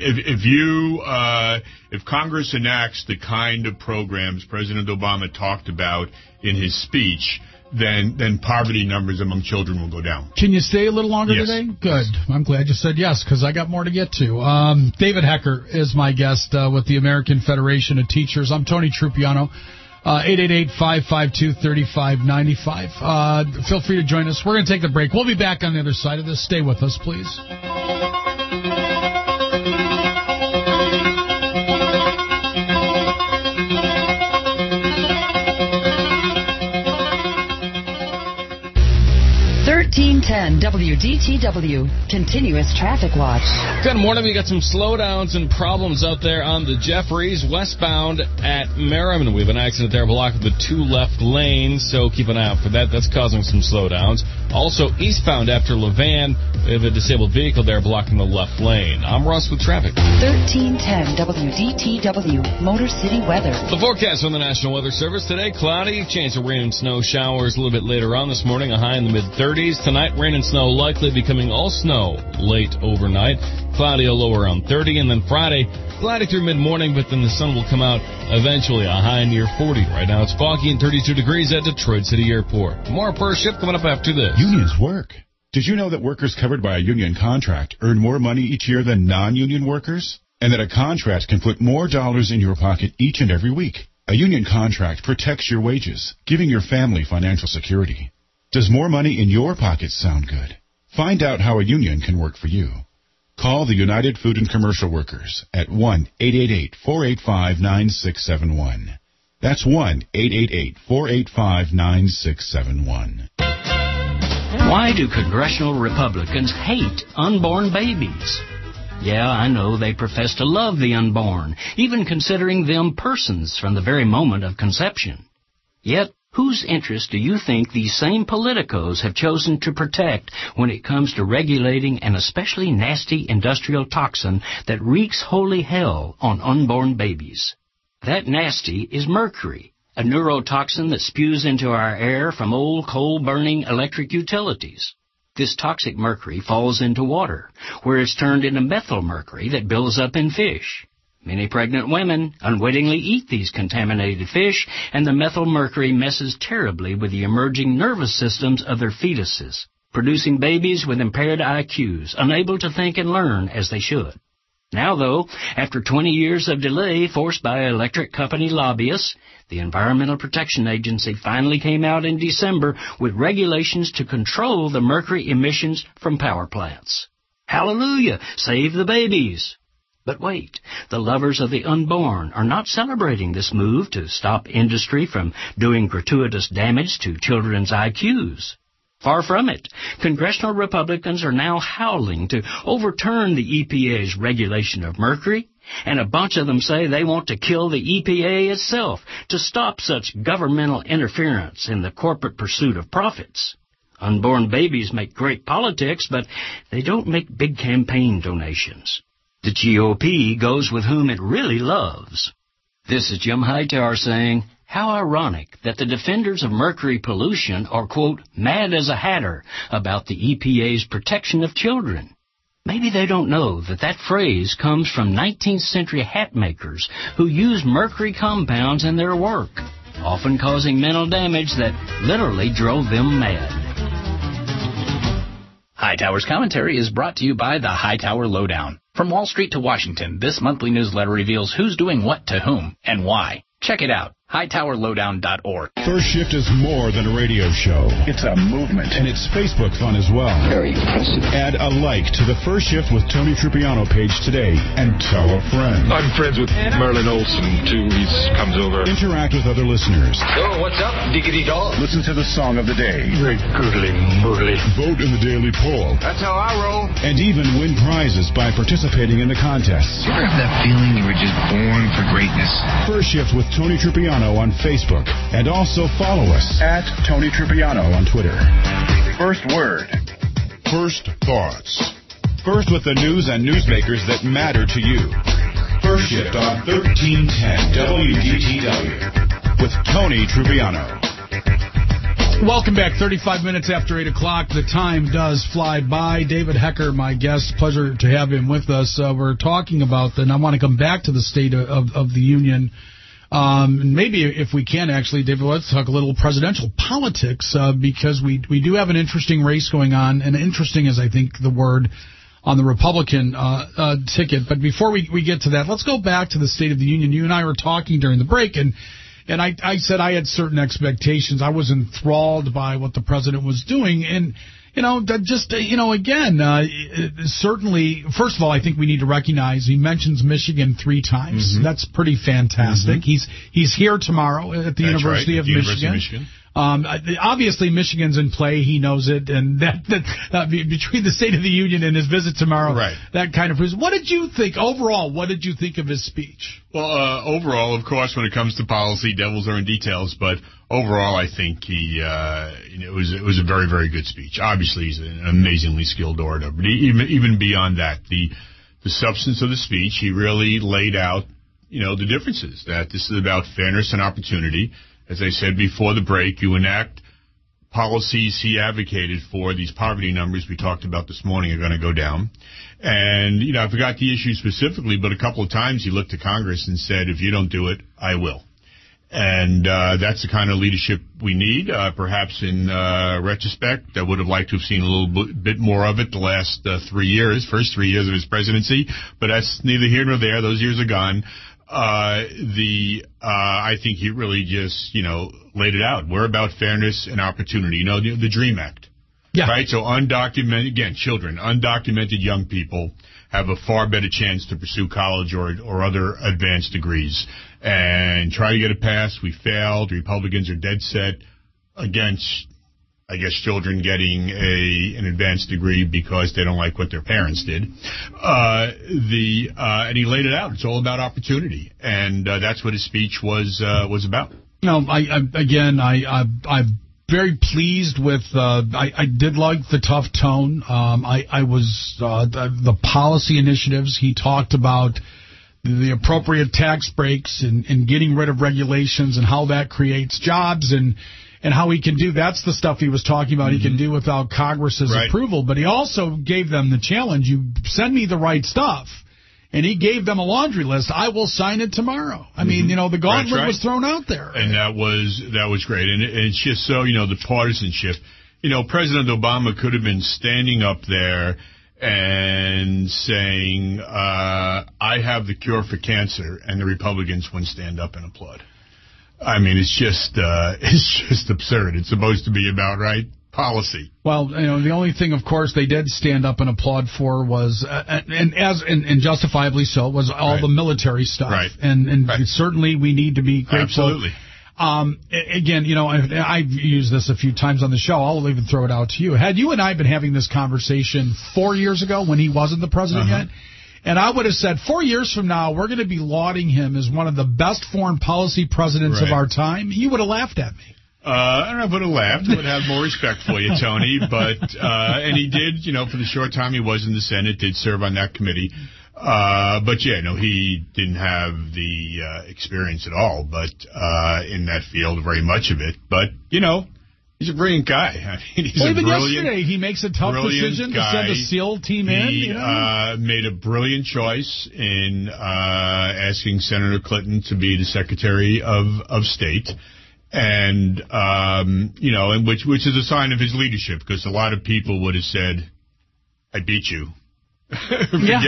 [SPEAKER 21] If Congress enacts the kind of programs President Obama talked about in his speech, then poverty numbers among children will go down.
[SPEAKER 2] Can you stay a little longer today? Good. I'm glad you said yes, because I got more to get to. David Hecker is my guest with the American Federation of Teachers. I'm Tony Trupiano. 888-552-3595. Feel free to join us. We're going to take the break. We'll be back on the other side of this. Stay with us, please.
[SPEAKER 3] 1310 WDTW, Continuous Traffic Watch.
[SPEAKER 4] Good morning. We got some slowdowns and problems out there on the Jeffries westbound at Merriman. We have an accident there blocking the 2 left lanes, so keep an eye out for that. That's causing some slowdowns. Also, eastbound after Levan, we have a disabled vehicle there blocking the left lane. I'm Russ with traffic.
[SPEAKER 3] 1310 WDTW, Motor City Weather.
[SPEAKER 4] The forecast from the National Weather Service today: cloudy, chance of rain and snow showers a little bit later on this morning, a high in the mid-30s. Tonight, rain and snow likely becoming all snow late overnight. Cloudy, a low around 30, and then Friday, cloudy through mid-morning, but then the sun will come out eventually, a high near 40. Right now, it's foggy and 32 degrees at Detroit City Airport. More per ship coming up after this.
[SPEAKER 20] Unions work. Did you know that workers covered by a union contract earn more money each year than non-union workers? And that a contract can put more dollars in your pocket each and every week? A union contract protects your wages, giving your family financial security. Does more money in your pockets sound good? Find out how a union can work for you. Call the United Food and Commercial Workers at 1-888-485-9671. That's 1-888-485-9671.
[SPEAKER 9] Why do congressional Republicans hate unborn babies? Yeah, I know they profess to love the unborn, even considering them persons from the very moment of conception. Yet, whose interest do you think these same politicos have chosen to protect when it comes to regulating an especially nasty industrial toxin that wreaks holy hell on unborn babies? That nasty is mercury, a neurotoxin that spews into our air from old coal-burning electric utilities. This toxic mercury falls into water, where it's turned into methyl mercury that builds up in fish. Many pregnant women unwittingly eat these contaminated fish, and the methyl mercury messes terribly with the emerging nervous systems of their fetuses, producing babies with impaired IQs, unable to think and learn as they should. Now, though, after 20 years of delay forced by electric company lobbyists, the Environmental Protection Agency finally came out in December with regulations to control the mercury emissions from power plants. Hallelujah! Save the babies! But wait, the lovers of the unborn are not celebrating this move to stop industry from doing gratuitous damage to children's IQs. Far from it. Congressional Republicans are now howling to overturn the EPA's regulation of mercury, and a bunch of them say they want to kill the EPA itself to stop such governmental interference in the corporate pursuit of profits. Unborn babies make great politics, but they don't make big campaign donations. The GOP goes with whom it really loves. This is Jim Hightower saying, how ironic that the defenders of mercury pollution are, quote, mad as a hatter about the EPA's protection of children. Maybe they don't know that that phrase comes from 19th century hat makers who used mercury compounds in their work, often causing mental damage that literally drove them mad.
[SPEAKER 10] Hightower's commentary is brought to you by the Hightower Lowdown. From Wall Street to Washington, this monthly newsletter reveals who's doing what to whom and why. Check it out HightowerLowdown.org.
[SPEAKER 20] First Shift is more than a radio show.
[SPEAKER 18] It's a movement.
[SPEAKER 20] And it's Facebook fun as well.
[SPEAKER 18] Very impressive.
[SPEAKER 20] Add a like to the First Shift with Tony Tripiano page today and tell a friend.
[SPEAKER 23] I'm friends with Merlin Olsen, too. He comes over.
[SPEAKER 20] Interact with other listeners.
[SPEAKER 23] So, what's up, diggity dog?
[SPEAKER 18] Listen to the song of the day.
[SPEAKER 23] Very goodly moodly.
[SPEAKER 20] Vote in the daily poll.
[SPEAKER 23] That's how I roll.
[SPEAKER 20] And even win prizes by participating in the contests.
[SPEAKER 23] You ever have that feeling you were just born for greatness?
[SPEAKER 20] First Shift with Tony Tripiano on Facebook. And also follow us
[SPEAKER 18] at Tony Tripiano on Twitter.
[SPEAKER 20] First word. First thoughts. First with the news and newsmakers that matter to you. First Shift on 1310 WDTW with Tony Tripiano.
[SPEAKER 2] Welcome back. 35 minutes after 8 o'clock. The time does fly by. David Hecker, my guest. Pleasure to have him with us. We're talking about, and I want to come back to the State of the Union. Maybe if we can, actually, David, let's talk a little presidential politics, because we do have an interesting race going on, and interesting is, I think, the word on the Republican ticket. But before we get to that, let's go back to the State of the Union. You and I were talking during the break, and I said I had certain expectations. I was enthralled by what the president was doing, and certainly, first of all, I think we need to recognize he mentions Michigan 3 times. Mm-hmm. That's pretty fantastic. Mm-hmm. He's here tomorrow at the University of Michigan. Obviously, Michigan's in play. He knows it, and that between the State of the Union and his visit tomorrow, that kind of. What did you think overall? What did you think of his speech?
[SPEAKER 21] Well, overall, of course, when it comes to policy, devils are in details. But overall, I think it was a very, very good speech. Obviously, he's an amazingly skilled orator. But even beyond that, the substance of the speech, he really laid out, the differences. That this is about fairness and opportunity. As I said before the break, you enact policies he advocated for. These poverty numbers we talked about this morning are going to go down. And, I forgot the issue specifically, but a couple of times he looked to Congress and said, if you don't do it, I will. And that's the kind of leadership we need. Perhaps in retrospect, I would have liked to have seen a little bit more of it the last first 3 years of his presidency. But that's neither here nor there. Those years are gone. I think he really just, laid it out. We're about fairness and opportunity. The DREAM Act. Yeah. Right? So children, undocumented young people have a far better chance to pursue college or other advanced degrees. And try to get it passed. We failed. Republicans are dead set against, I guess, children getting an advanced degree because they don't like what their parents did. And he laid it out. It's all about opportunity, and that's what his speech was about. I'm very pleased with. I did like the tough tone. I was the policy initiatives he talked about. The appropriate tax breaks and getting rid of regulations and how that creates jobs and how he can do. That's the stuff he was talking about. Mm-hmm. He can do without Congress's approval. But he also gave them the challenge. You send me the right stuff. And he gave them a laundry list. I will sign it tomorrow. I mean, the gauntlet was thrown out there. And that was great. And it's just so, the partisanship. President Obama could have been standing up there and saying, I have the cure for cancer, and the Republicans wouldn't stand up and applaud. I mean, it's just absurd. It's supposed to be about policy.
[SPEAKER 2] Well, the only thing, of course, they did stand up and applaud for was, and justifiably so, was all the military stuff. Right. And certainly we need to be grateful.
[SPEAKER 21] Absolutely.
[SPEAKER 2] Again, I've used this a few times on the show. I'll even throw it out to you. Had you and I been having this conversation 4 years ago when he wasn't the president yet, and I would have said 4 years from now, we're going to be lauding him as one of the best foreign policy presidents of our time, you would have laughed at me.
[SPEAKER 21] I don't know if I would have laughed. I would have more respect for you, Tony. But and he did, for the short time he was in the Senate, did serve on that committee. But he didn't have the experience at all. But in that field, very much of it. But he's a brilliant guy. I mean, he's
[SPEAKER 2] even yesterday, he makes a tough decision to send a SEAL team in.
[SPEAKER 21] He made a brilliant choice in asking Senator Clinton to be the Secretary of State. And, and which is a sign of his leadership, because a lot of people would have said, I beat you. Forget it.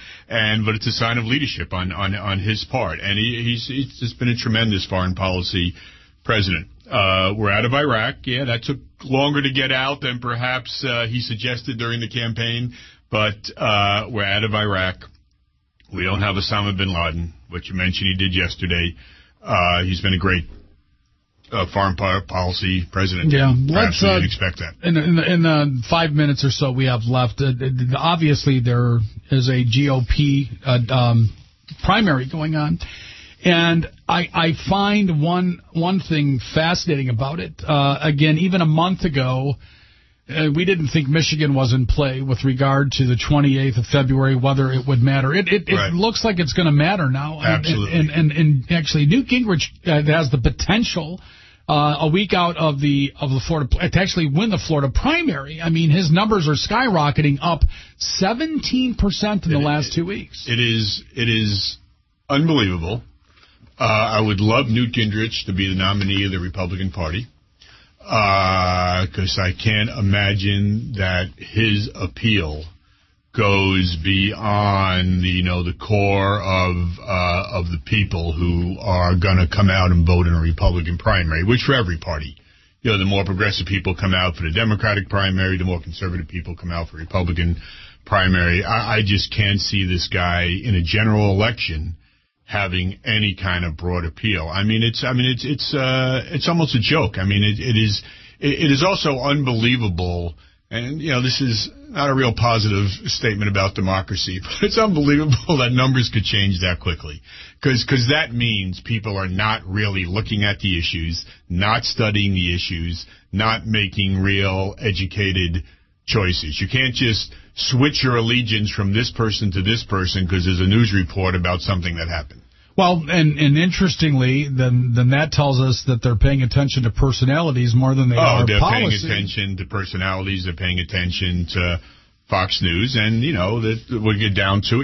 [SPEAKER 21] but it's a sign of leadership on his part, and he's just been a tremendous foreign policy president. We're out of Iraq. Yeah, that took longer to get out than perhaps he suggested during the campaign, but we're out of Iraq. We don't have Osama bin Laden, which you mentioned he did yesterday. He's been a great foreign policy president.
[SPEAKER 2] Yeah,
[SPEAKER 21] perhaps we didn't expect that.
[SPEAKER 2] In the 5 minutes or so we have left, obviously there is a GOP primary going on. And I find one thing fascinating about it. Again, even a month ago, we didn't think Michigan was in play with regard to the 28th of February, whether it would matter. It looks like it's going to matter now.
[SPEAKER 21] Absolutely.
[SPEAKER 2] And actually, Newt Gingrich has the potential a week out of the Florida to actually win the Florida primary. I mean, his numbers are skyrocketing up 17% in the last 2 weeks.
[SPEAKER 21] It is unbelievable. I would love Newt Gingrich to be the nominee of the Republican Party, because I can't imagine that his appeal goes beyond the core of the people who are going to come out and vote in a Republican primary, which for every party. The more progressive people come out for the Democratic primary, the more conservative people come out for Republican primary. I just can't see this guy in a general election having any kind of broad appeal. It's almost a joke. It is also unbelievable, and this is not a real positive statement about democracy, but it's unbelievable that numbers could change that quickly, because that means people are not really looking at the issues, not studying the issues, not making real educated choices. You can't just switch your allegiance from this person to this person because there's a news report about something that happened.
[SPEAKER 2] Well, and interestingly, then that tells us that they're paying attention to personalities more than they are
[SPEAKER 21] they're
[SPEAKER 2] policy.
[SPEAKER 21] Paying attention to personalities. They're paying attention to Fox News, and that we'll get down to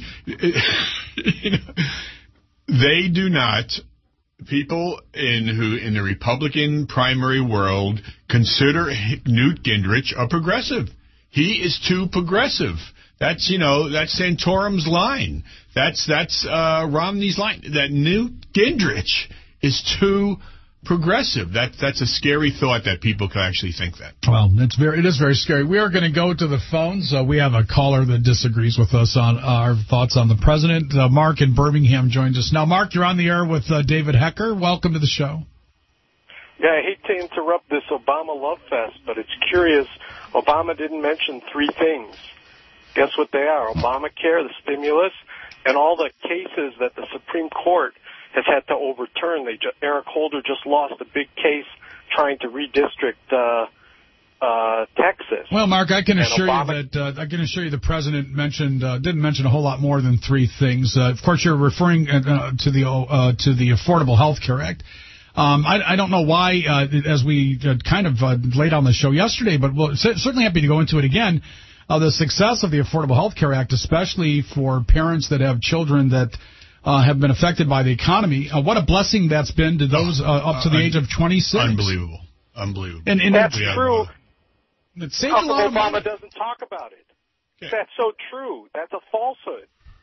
[SPEAKER 21] they do not. People in the Republican primary world consider Newt Gingrich a progressive. He is too progressive. That's Santorum's line. That's Romney's line. That Newt Gingrich is too progressive. That's a scary thought that people could actually think that.
[SPEAKER 2] Well, it is very scary. We are going to go to the phones. We have a caller that disagrees with us on our thoughts on the president. Mark in Birmingham joins us now. Mark, you're on the air with David Hecker. Welcome to the show.
[SPEAKER 7] Yeah, I hate to interrupt this Obama love fest, but it's curious. Obama didn't mention three things. Guess what they are? Obamacare, the stimulus, and all the cases that the Supreme Court has had to overturn. Eric Holder just lost a big case trying to redistrict Texas.
[SPEAKER 2] Well, Mark, I can assure you the president didn't mention a whole lot more than three things. Of course, you're referring to the Affordable Health Care Act. I don't know why, as we kind of laid on the show yesterday, but we're certainly happy to go into it again. The success of the Affordable Health Care Act, especially for parents that have children that have been affected by the economy. What a blessing that's been to those up to the age of 26.
[SPEAKER 21] Unbelievable.
[SPEAKER 7] And that's true.
[SPEAKER 2] It saves a lot of money.
[SPEAKER 7] Obama doesn't talk about it. Okay. That's so true. That's a falsehood.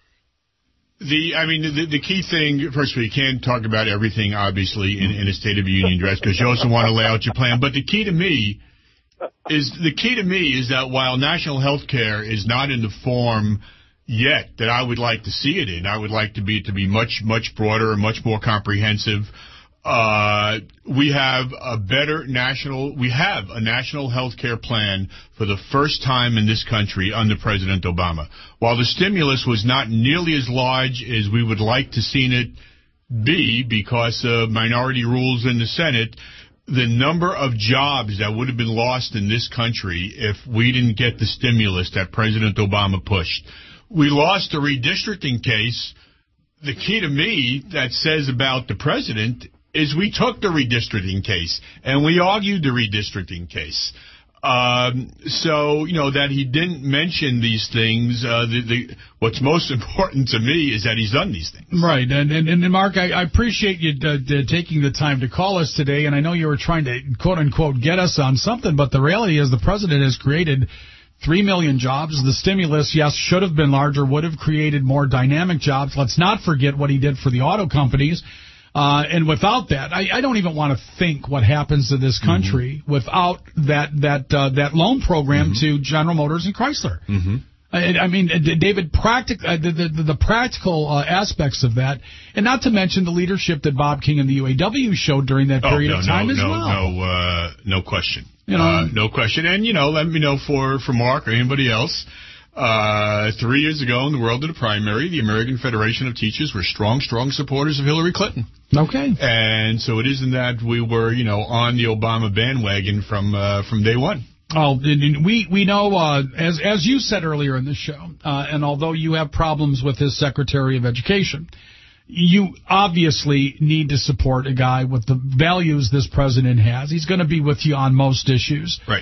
[SPEAKER 21] The key thing, first of all, you can't talk about everything, obviously, in a State of the Union address, because you also want to lay out your plan. But the key to me is that while national health care is not in the form yet that I would like to see it in, I would like to be much, much broader and much more comprehensive. We have a national health care plan for the first time in this country under President Obama. While the stimulus was not nearly as large as we would like to seen it be because of minority rules in the Senate, the number of jobs that would have been lost in this country if we didn't get the stimulus that President Obama pushed. We lost the redistricting case. The key to me that says about the president is we took the redistricting case and we argued the redistricting case. That he didn't mention these things. What's most important to me is that he's done these things.
[SPEAKER 2] Right. And Mark, I appreciate you taking the time to call us today. And I know you were trying to, quote unquote, get us on something. But the reality is the president has created 3 million jobs. The stimulus, yes, should have been larger, would have created more dynamic jobs. Let's not forget what he did for the auto companies. And without that, I don't even want to think what happens to this country without that loan program to General Motors and Chrysler. I mean, David, the practical aspects of that, and not to mention the leadership that Bob King and the UAW showed during that period of time as well.
[SPEAKER 21] No question.
[SPEAKER 2] No
[SPEAKER 21] question. And, let me know for Mark or anybody else. 3 years ago in the world of the primary, the American Federation of Teachers were strong supporters of Hillary Clinton.
[SPEAKER 2] Okay.
[SPEAKER 21] And so it isn't that we were, on the Obama bandwagon from day one.
[SPEAKER 2] Oh, we know, as you said earlier in the show, and although you have problems with his Secretary of Education, you obviously need to support a guy with the values this president has. He's going to be with you on most issues.
[SPEAKER 21] Right.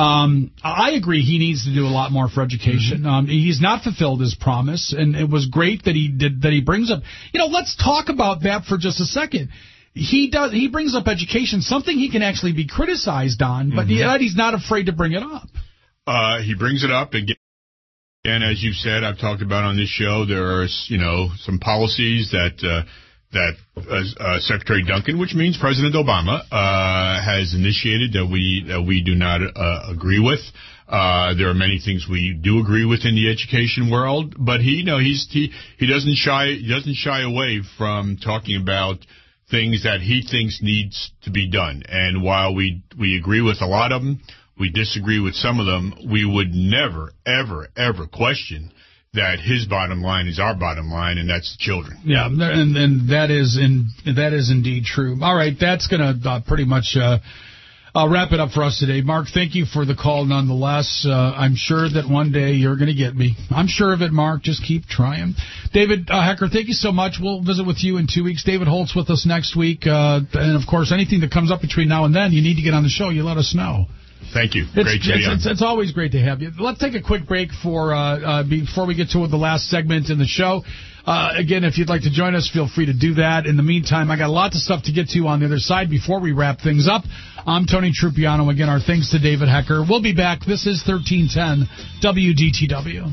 [SPEAKER 2] I agree he needs to do a lot more for education. He's not fulfilled his promise, and it was great that he brings up. Let's talk about that for just a second. He brings up education, something he can actually be criticized on, but yet he's not afraid to bring it up.
[SPEAKER 21] He brings it up again. And as you said, I've talked about on this show, there are, some policies that Secretary Duncan, which means President Obama, has initiated that we do not agree with. There are many things we do agree with in the education world, but he doesn't shy away from talking about things that he thinks needs to be done. And while we agree with a lot of them, we disagree with some of them, we would never, ever, ever question that his bottom line is our bottom line, and that's the children.
[SPEAKER 2] Yeah, and that is indeed true. All right, that's going to pretty much wrap it up for us today. Mark, thank you for the call nonetheless. I'm sure that one day you're going to get me. I'm sure of it, Mark. Just keep trying. David Hecker, thank you so much. We'll visit with you in 2 weeks. David Holtz with us next week. And, of course, anything that comes up between now and then, you need to get on the show. You let us know.
[SPEAKER 21] Thank you. Great to be on.
[SPEAKER 2] It's always great to have you. Let's take a quick break before we get to the last segment in the show. Again, if you'd like to join us, feel free to do that. In the meantime, I got lots of stuff to get to on the other side before we wrap things up. I'm Tony Trupiano. Again, our thanks to David Hecker. We'll be back. This is 1310 WDTW.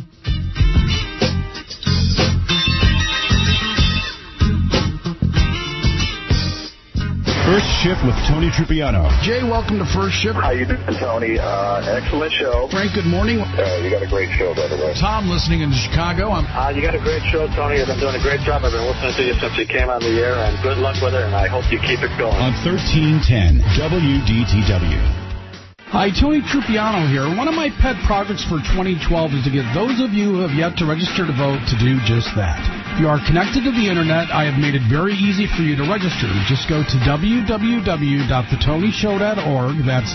[SPEAKER 20] First Shift with Tony Trupiano.
[SPEAKER 2] Jay, welcome to First Shift.
[SPEAKER 11] How you doing, Tony? Excellent show.
[SPEAKER 2] Frank, good morning.
[SPEAKER 11] You got a great show, by the way.
[SPEAKER 2] Tom, listening in Chicago.
[SPEAKER 11] You got a great show, Tony. You've been doing a great job. I've been listening to you since you came on the air, and good luck with it, and I hope you keep it going.
[SPEAKER 20] On 1310 WDTW.
[SPEAKER 2] Hi, Tony Trupiano here. One of my pet projects for 2012 is to get those of you who have yet to register to vote to do just that. If you are connected to the Internet, I have made it very easy for you to register. Just go to www.thetonyshow.org. That's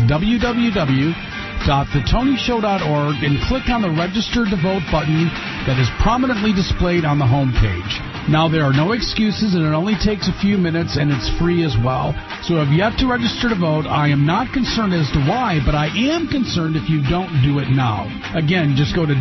[SPEAKER 2] www.thetonyshow.org and click on the Register to Vote button that is prominently displayed on the home page. Now, there are no excuses, and it only takes a few minutes, and it's free as well. So if you have to register to vote, I am not concerned as to why, but I am concerned if you don't do it now. Again, just go to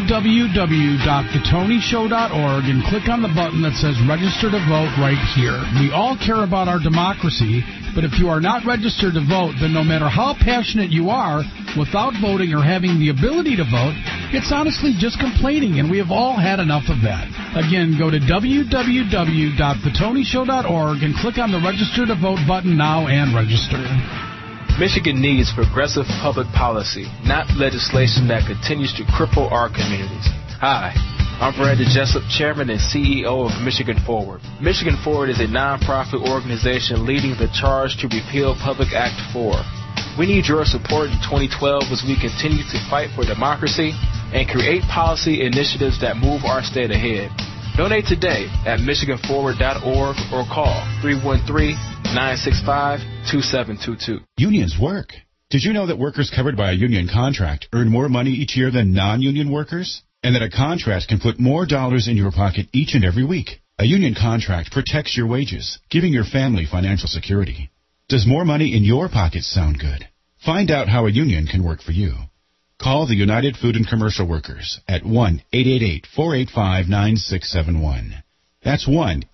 [SPEAKER 2] www.thetonyshow.org and click on the button that says Register to Vote right here. We all care about our democracy, but if you are not registered to vote, then no matter how passionate you are, without voting or having the ability to vote, it's honestly just complaining, and we have all had enough of that. Again, go to www.thetonyshow.org and click on the Register to Vote button now and register.
[SPEAKER 5] Michigan needs progressive public policy, not legislation that continues to cripple our communities. Hi, I'm Brandon Jessup, Chairman and CEO of Michigan Forward. Michigan Forward is a nonprofit organization leading the charge to repeal Public Act 4. We need your support in 2012 as we continue to fight for democracy and create policy initiatives that move our state ahead. Donate today at MichiganForward.org or call 313-965-2722.
[SPEAKER 20] Unions work. Did you know that workers covered by a union contract earn more money each year than non-union workers? And that a contract can put more dollars in your pocket each and every week? A union contract protects your wages, giving your family financial security. Does more money in your pocket sound good? Find out how a union can work for you. Call the United Food and Commercial Workers at 1-888-485-9671. That's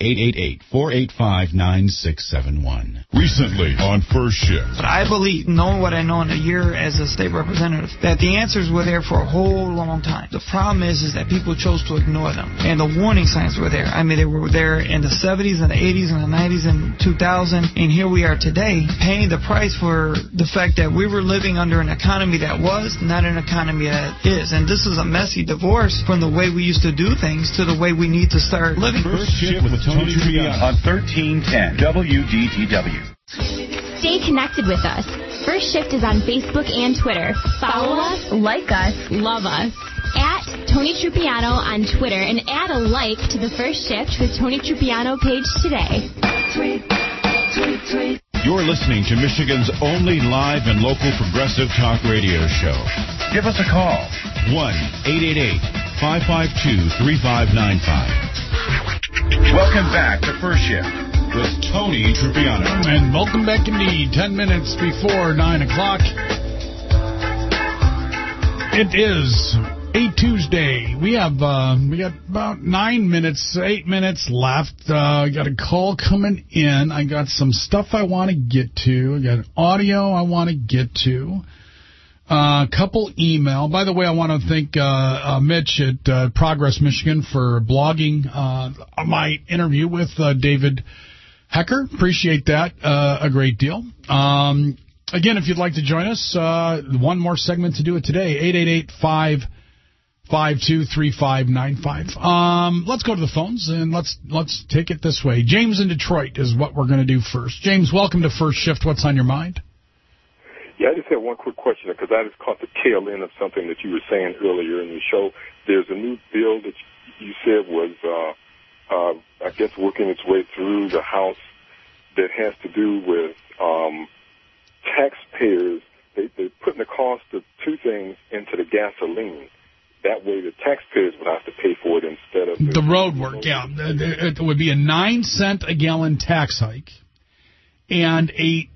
[SPEAKER 20] 1-888-485-9671. Recently on First Shift.
[SPEAKER 12] But I believe, knowing what I know in a year as a state representative, that the answers were there for a whole long time. The problem is that people chose to ignore them. And the warning signs were there. I mean, they were there in the 70s and the 80s and the 90s and 2000. And here we are today paying the price for the fact that we were living under an economy that was, not an economy that is. And this is a messy divorce from the way we used to do things to the way we need to start living.
[SPEAKER 20] First Shift with Tony Trippiano on 1310 WDTW.
[SPEAKER 13] Stay connected with us. First Shift is on Facebook and Twitter. Follow us, like us, love us. At Tony Trippiano on Twitter and add a like to the First Shift with Tony Trippiano page today.
[SPEAKER 20] You're listening to Michigan's only live and local progressive talk radio show. Give us a call. 1-888-552-3595. Welcome back to First Shift with Tony Trippiano.
[SPEAKER 2] And welcome back indeed. 10 minutes before 9 o'clock. It is a Tuesday. We got about 8 minutes left. I got a call coming in. I got some stuff I want to get to. I got audio I want to get to. A couple email. By the way, I want to thank Mitch at Progress Michigan for blogging my interview with David Hecker. Appreciate that a great deal. Again, if you'd like to join us, one more segment to do it today, 888-552-3595. Let's go to the phones, and let's take it this way. James in Detroit is what we're going to do first. James, welcome to First Shift. What's on your mind?
[SPEAKER 14] Yeah, I just have one quick question because I just caught the tail end of something that you were saying earlier in the show. There's a new bill that you said was, I guess, working its way through the House that has to do with taxpayers. They're putting the cost of two things into the gasoline. That way the taxpayers would have to pay for it instead of...
[SPEAKER 2] The road work, yeah. It would be a 9-cent a gallon tax hike and a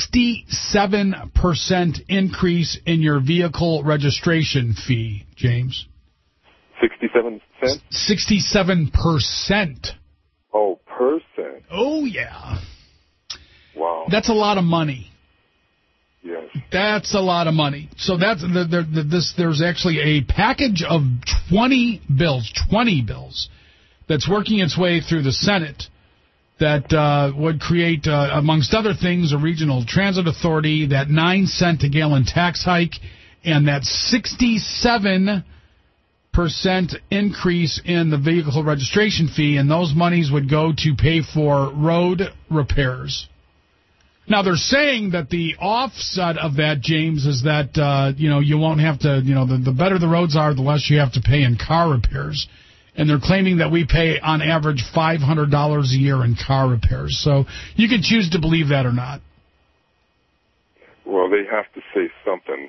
[SPEAKER 2] 67% increase in your vehicle registration fee, James.
[SPEAKER 14] 67 cents?
[SPEAKER 2] 67%.
[SPEAKER 14] Oh, percent.
[SPEAKER 2] Oh, yeah.
[SPEAKER 14] Wow.
[SPEAKER 2] That's a lot of money.
[SPEAKER 14] Yes.
[SPEAKER 2] That's a lot of money. So that's there's actually a package of 20 bills that's working its way through the Senate that would create, amongst other things, a regional transit authority, that 9-cent a gallon tax hike, and that 67% increase in the vehicle registration fee, and those monies would go to pay for road repairs. Now, they're saying that the offset of that, James, is that, you won't have to, the better the roads are, the less you have to pay in car repairs. And they're claiming that we pay, on average, $500 a year in car repairs. So you can choose to believe that or not.
[SPEAKER 14] Well, they have to say something,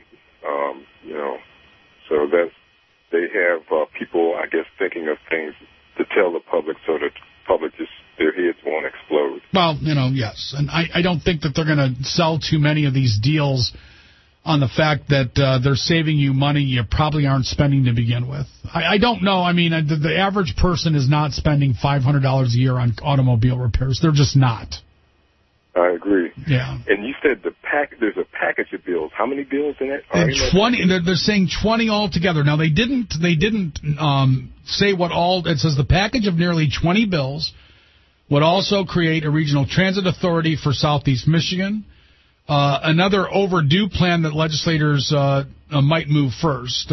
[SPEAKER 14] so they have people, I guess, thinking of things to tell the public so that the public their heads won't explode.
[SPEAKER 2] Well, yes. And I don't think that they're going to sell too many of these deals on the fact that they're saving you money you probably aren't spending to begin with. I don't know. I mean, the average person is not spending $500 a year on automobile repairs. They're just not.
[SPEAKER 14] I agree.
[SPEAKER 2] Yeah.
[SPEAKER 14] And you said there's a package of bills. How many bills in it?
[SPEAKER 2] 20. They're saying 20 altogether. Now, they didn't say what all. It says the package of nearly 20 bills would also create a regional transit authority for Southeast Michigan. Another overdue plan that legislators might move first.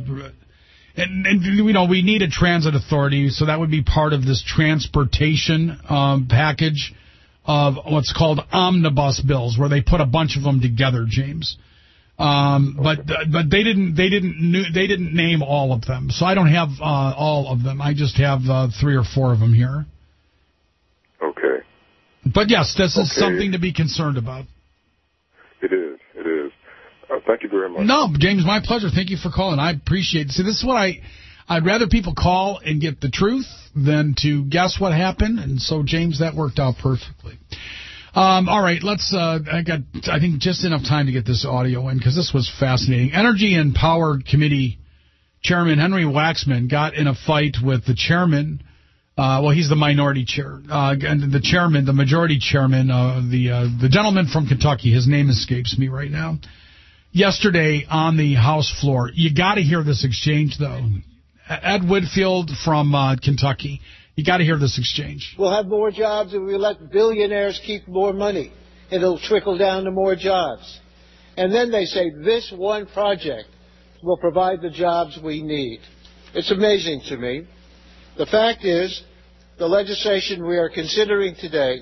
[SPEAKER 2] We need a transit authority, so that would be part of this transportation package of what's called omnibus bills, where they put a bunch of them together, James. But they didn't name all of them, so I don't have all of them. I just have 3 or 4 of them here.
[SPEAKER 14] Okay.
[SPEAKER 2] But yes, this is something to be concerned about.
[SPEAKER 14] It is. Thank you very much.
[SPEAKER 2] No, James, my pleasure. Thank you for calling. I appreciate it. See, this is what I'd rather people call and get the truth than to guess what happened. And so, James, that worked out perfectly. All right, let's. I think, just enough time to get this audio in because this was fascinating. Energy and Power Committee Chairman Henry Waxman got in a fight with the chairman Well, he's the minority chair. And the chairman, the majority chairman, the gentleman from Kentucky, his name escapes me right now. Yesterday on the House floor, you got to hear this exchange, though. Ed Whitfield from Kentucky, you got to hear this exchange.
[SPEAKER 15] We'll have more jobs if we let billionaires keep more money. It'll trickle down to more jobs. And then they say this one project will provide the jobs we need. It's amazing to me. The fact is, the legislation we are considering today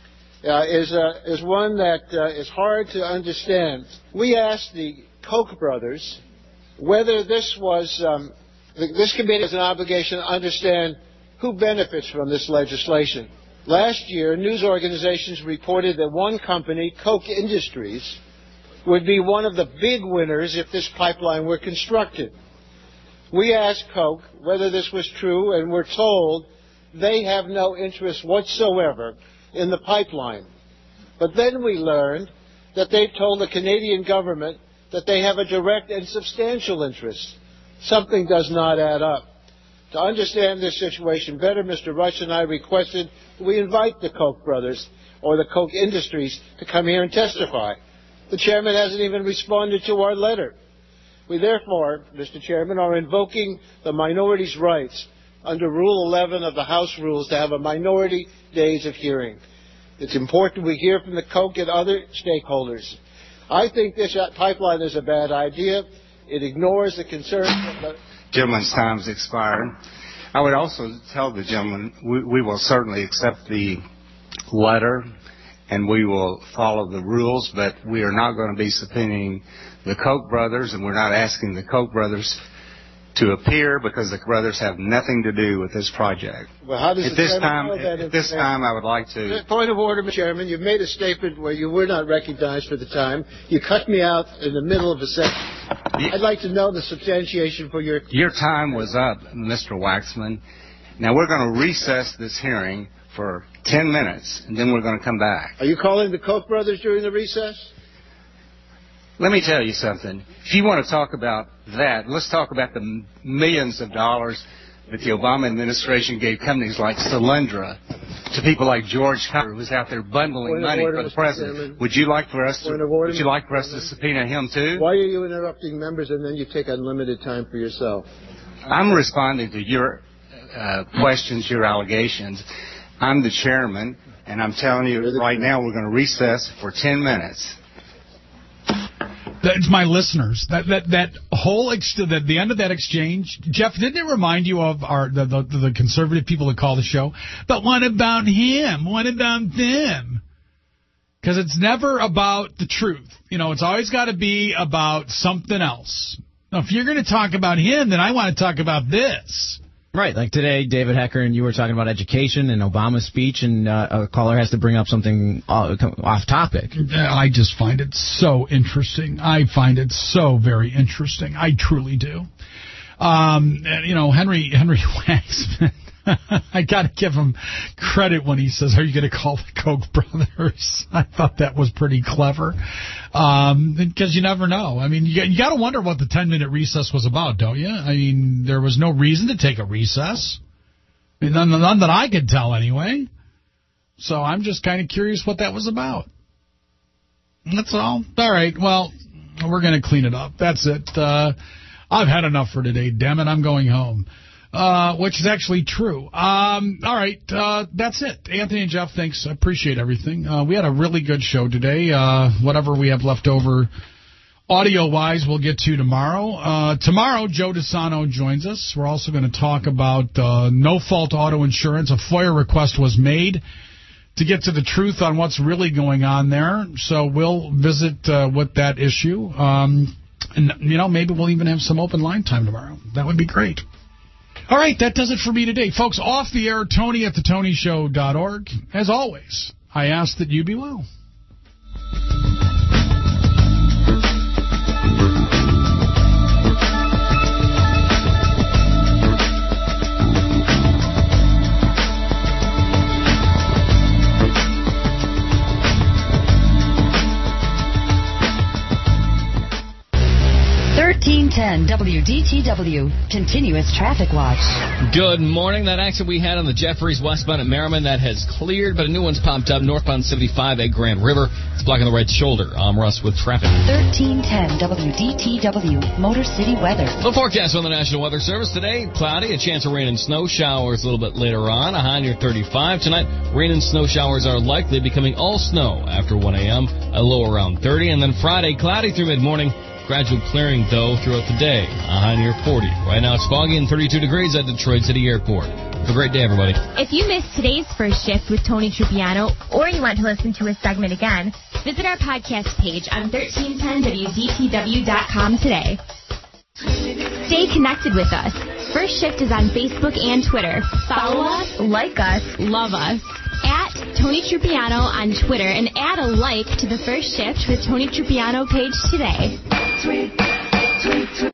[SPEAKER 15] is one that is hard to understand. We asked the Koch brothers whether this committee has an obligation to understand who benefits from this legislation. Last year, news organizations reported that one company, Koch Industries, would be one of the big winners if this pipeline were constructed. We asked Koch whether this was true, and we're told they have no interest whatsoever in the pipeline. But then we learned that they told the Canadian government that they have a direct and substantial interest. Something does not add up. To understand this situation better, Mr. Rush and I requested we invite the Koch brothers or the Koch Industries to come here and testify. The chairman hasn't even responded to our letter. We therefore, Mr. Chairman, are invoking the minority's rights under Rule 11 of the House Rules to have a minority days of hearing. It's important we hear from the Koch and other stakeholders. I think this pipeline is a bad idea. It ignores the concerns of the
[SPEAKER 16] gentleman's time's expired. I would also tell the gentleman we will certainly accept the letter and we will follow the rules, but we are not going to be subpoenaing the Koch brothers, and we're not asking the Koch brothers to appear because the brothers have nothing to do with this project.
[SPEAKER 15] Well, how does
[SPEAKER 16] at this time, I would like to...
[SPEAKER 15] Point of order, Mr. Chairman. You've made a statement where you were not recognized for the time. You cut me out in the middle of a sentence. I'd like to know the substantiation for your...
[SPEAKER 16] Your time was up, Mr. Waxman. Now, we're going to recess this hearing for 10 minutes, and then we're going to come back.
[SPEAKER 15] Are you calling the Koch brothers during the recess?
[SPEAKER 16] Let me tell you something. If you want to talk about that, let's talk about the millions of dollars that the Obama administration gave companies like Solyndra to people like George Carter, who's out there bundling money for the president. Would you like for us to subpoena him too?
[SPEAKER 15] Why are you interrupting members and then you take unlimited time for yourself?
[SPEAKER 16] I'm responding to your questions, your allegations. I'm the chairman, and I'm telling you right now we're going to recess for 10 minutes.
[SPEAKER 2] That's my listeners. That whole at the end of that exchange, Jeff, didn't it remind you of the conservative people that call the show? But what about him? What about them? Because it's never about the truth. You know, it's always got to be about something else. Now, if you're going to talk about him, then I want to talk about this.
[SPEAKER 19] Right, like today, David Hecker and you were talking about education and Obama's speech, and a caller has to bring up something off topic.
[SPEAKER 2] I just find it so interesting. I find it so very interesting. I truly do. And, you know, Henry Waxman, I got to give him credit when he says, are you going to call the Koch brothers? I thought that was pretty clever. Because you never know. I mean, you got to wonder what the 10-minute recess was about, don't you? I mean, there was no reason to take a recess. I mean, none that I could tell anyway. So I'm just kind of curious what that was about. That's all. All right, well, we're going to clean it up. That's it. I've had enough for today, damn it. I'm going home. Which is actually true. All right, that's it. Anthony and Jeff, thanks. I appreciate everything. We had a really good show today. Whatever we have left over audio-wise, we'll get to tomorrow. Tomorrow, Joe DeSano joins us. We're also going to talk about no-fault auto insurance. A FOIA request was made to get to the truth on what's really going on there. So we'll visit with that issue. And, you know, maybe we'll even have some open line time tomorrow. That would be great. All right, that does it for me today. Folks, off the air, Tony at thetonyshow.org. As always, I ask that you be well.
[SPEAKER 3] 1310 WDTW, continuous traffic watch.
[SPEAKER 4] Good morning. That accident we had on the Jeffries westbound at Merriman, that has cleared, but a new one's popped up northbound 75 at Grand River. It's blocking the right shoulder. I'm Russ with traffic.
[SPEAKER 3] 1310 WDTW, Motor City weather.
[SPEAKER 4] The forecast from the National Weather Service today: cloudy, a chance of rain and snow showers a little bit later on, a high near 35. Tonight, rain and snow showers are likely, becoming all snow after 1 a.m., a low around 30. And then Friday, cloudy through mid-morning, gradual clearing, though, throughout the day, a high near 40. Right now, it's foggy and 32 degrees at Detroit City Airport. Have a great day, everybody.
[SPEAKER 13] If you missed today's First Shift with Tony Trupiano, or you want to listen to a segment again, visit our podcast page on 1310WDTW.com today. Stay connected with us. First Shift is on Facebook and Twitter. Follow us, like us, love us. At Tony Trupiano on Twitter, and add a like to the First Shift with Tony Trupiano page today.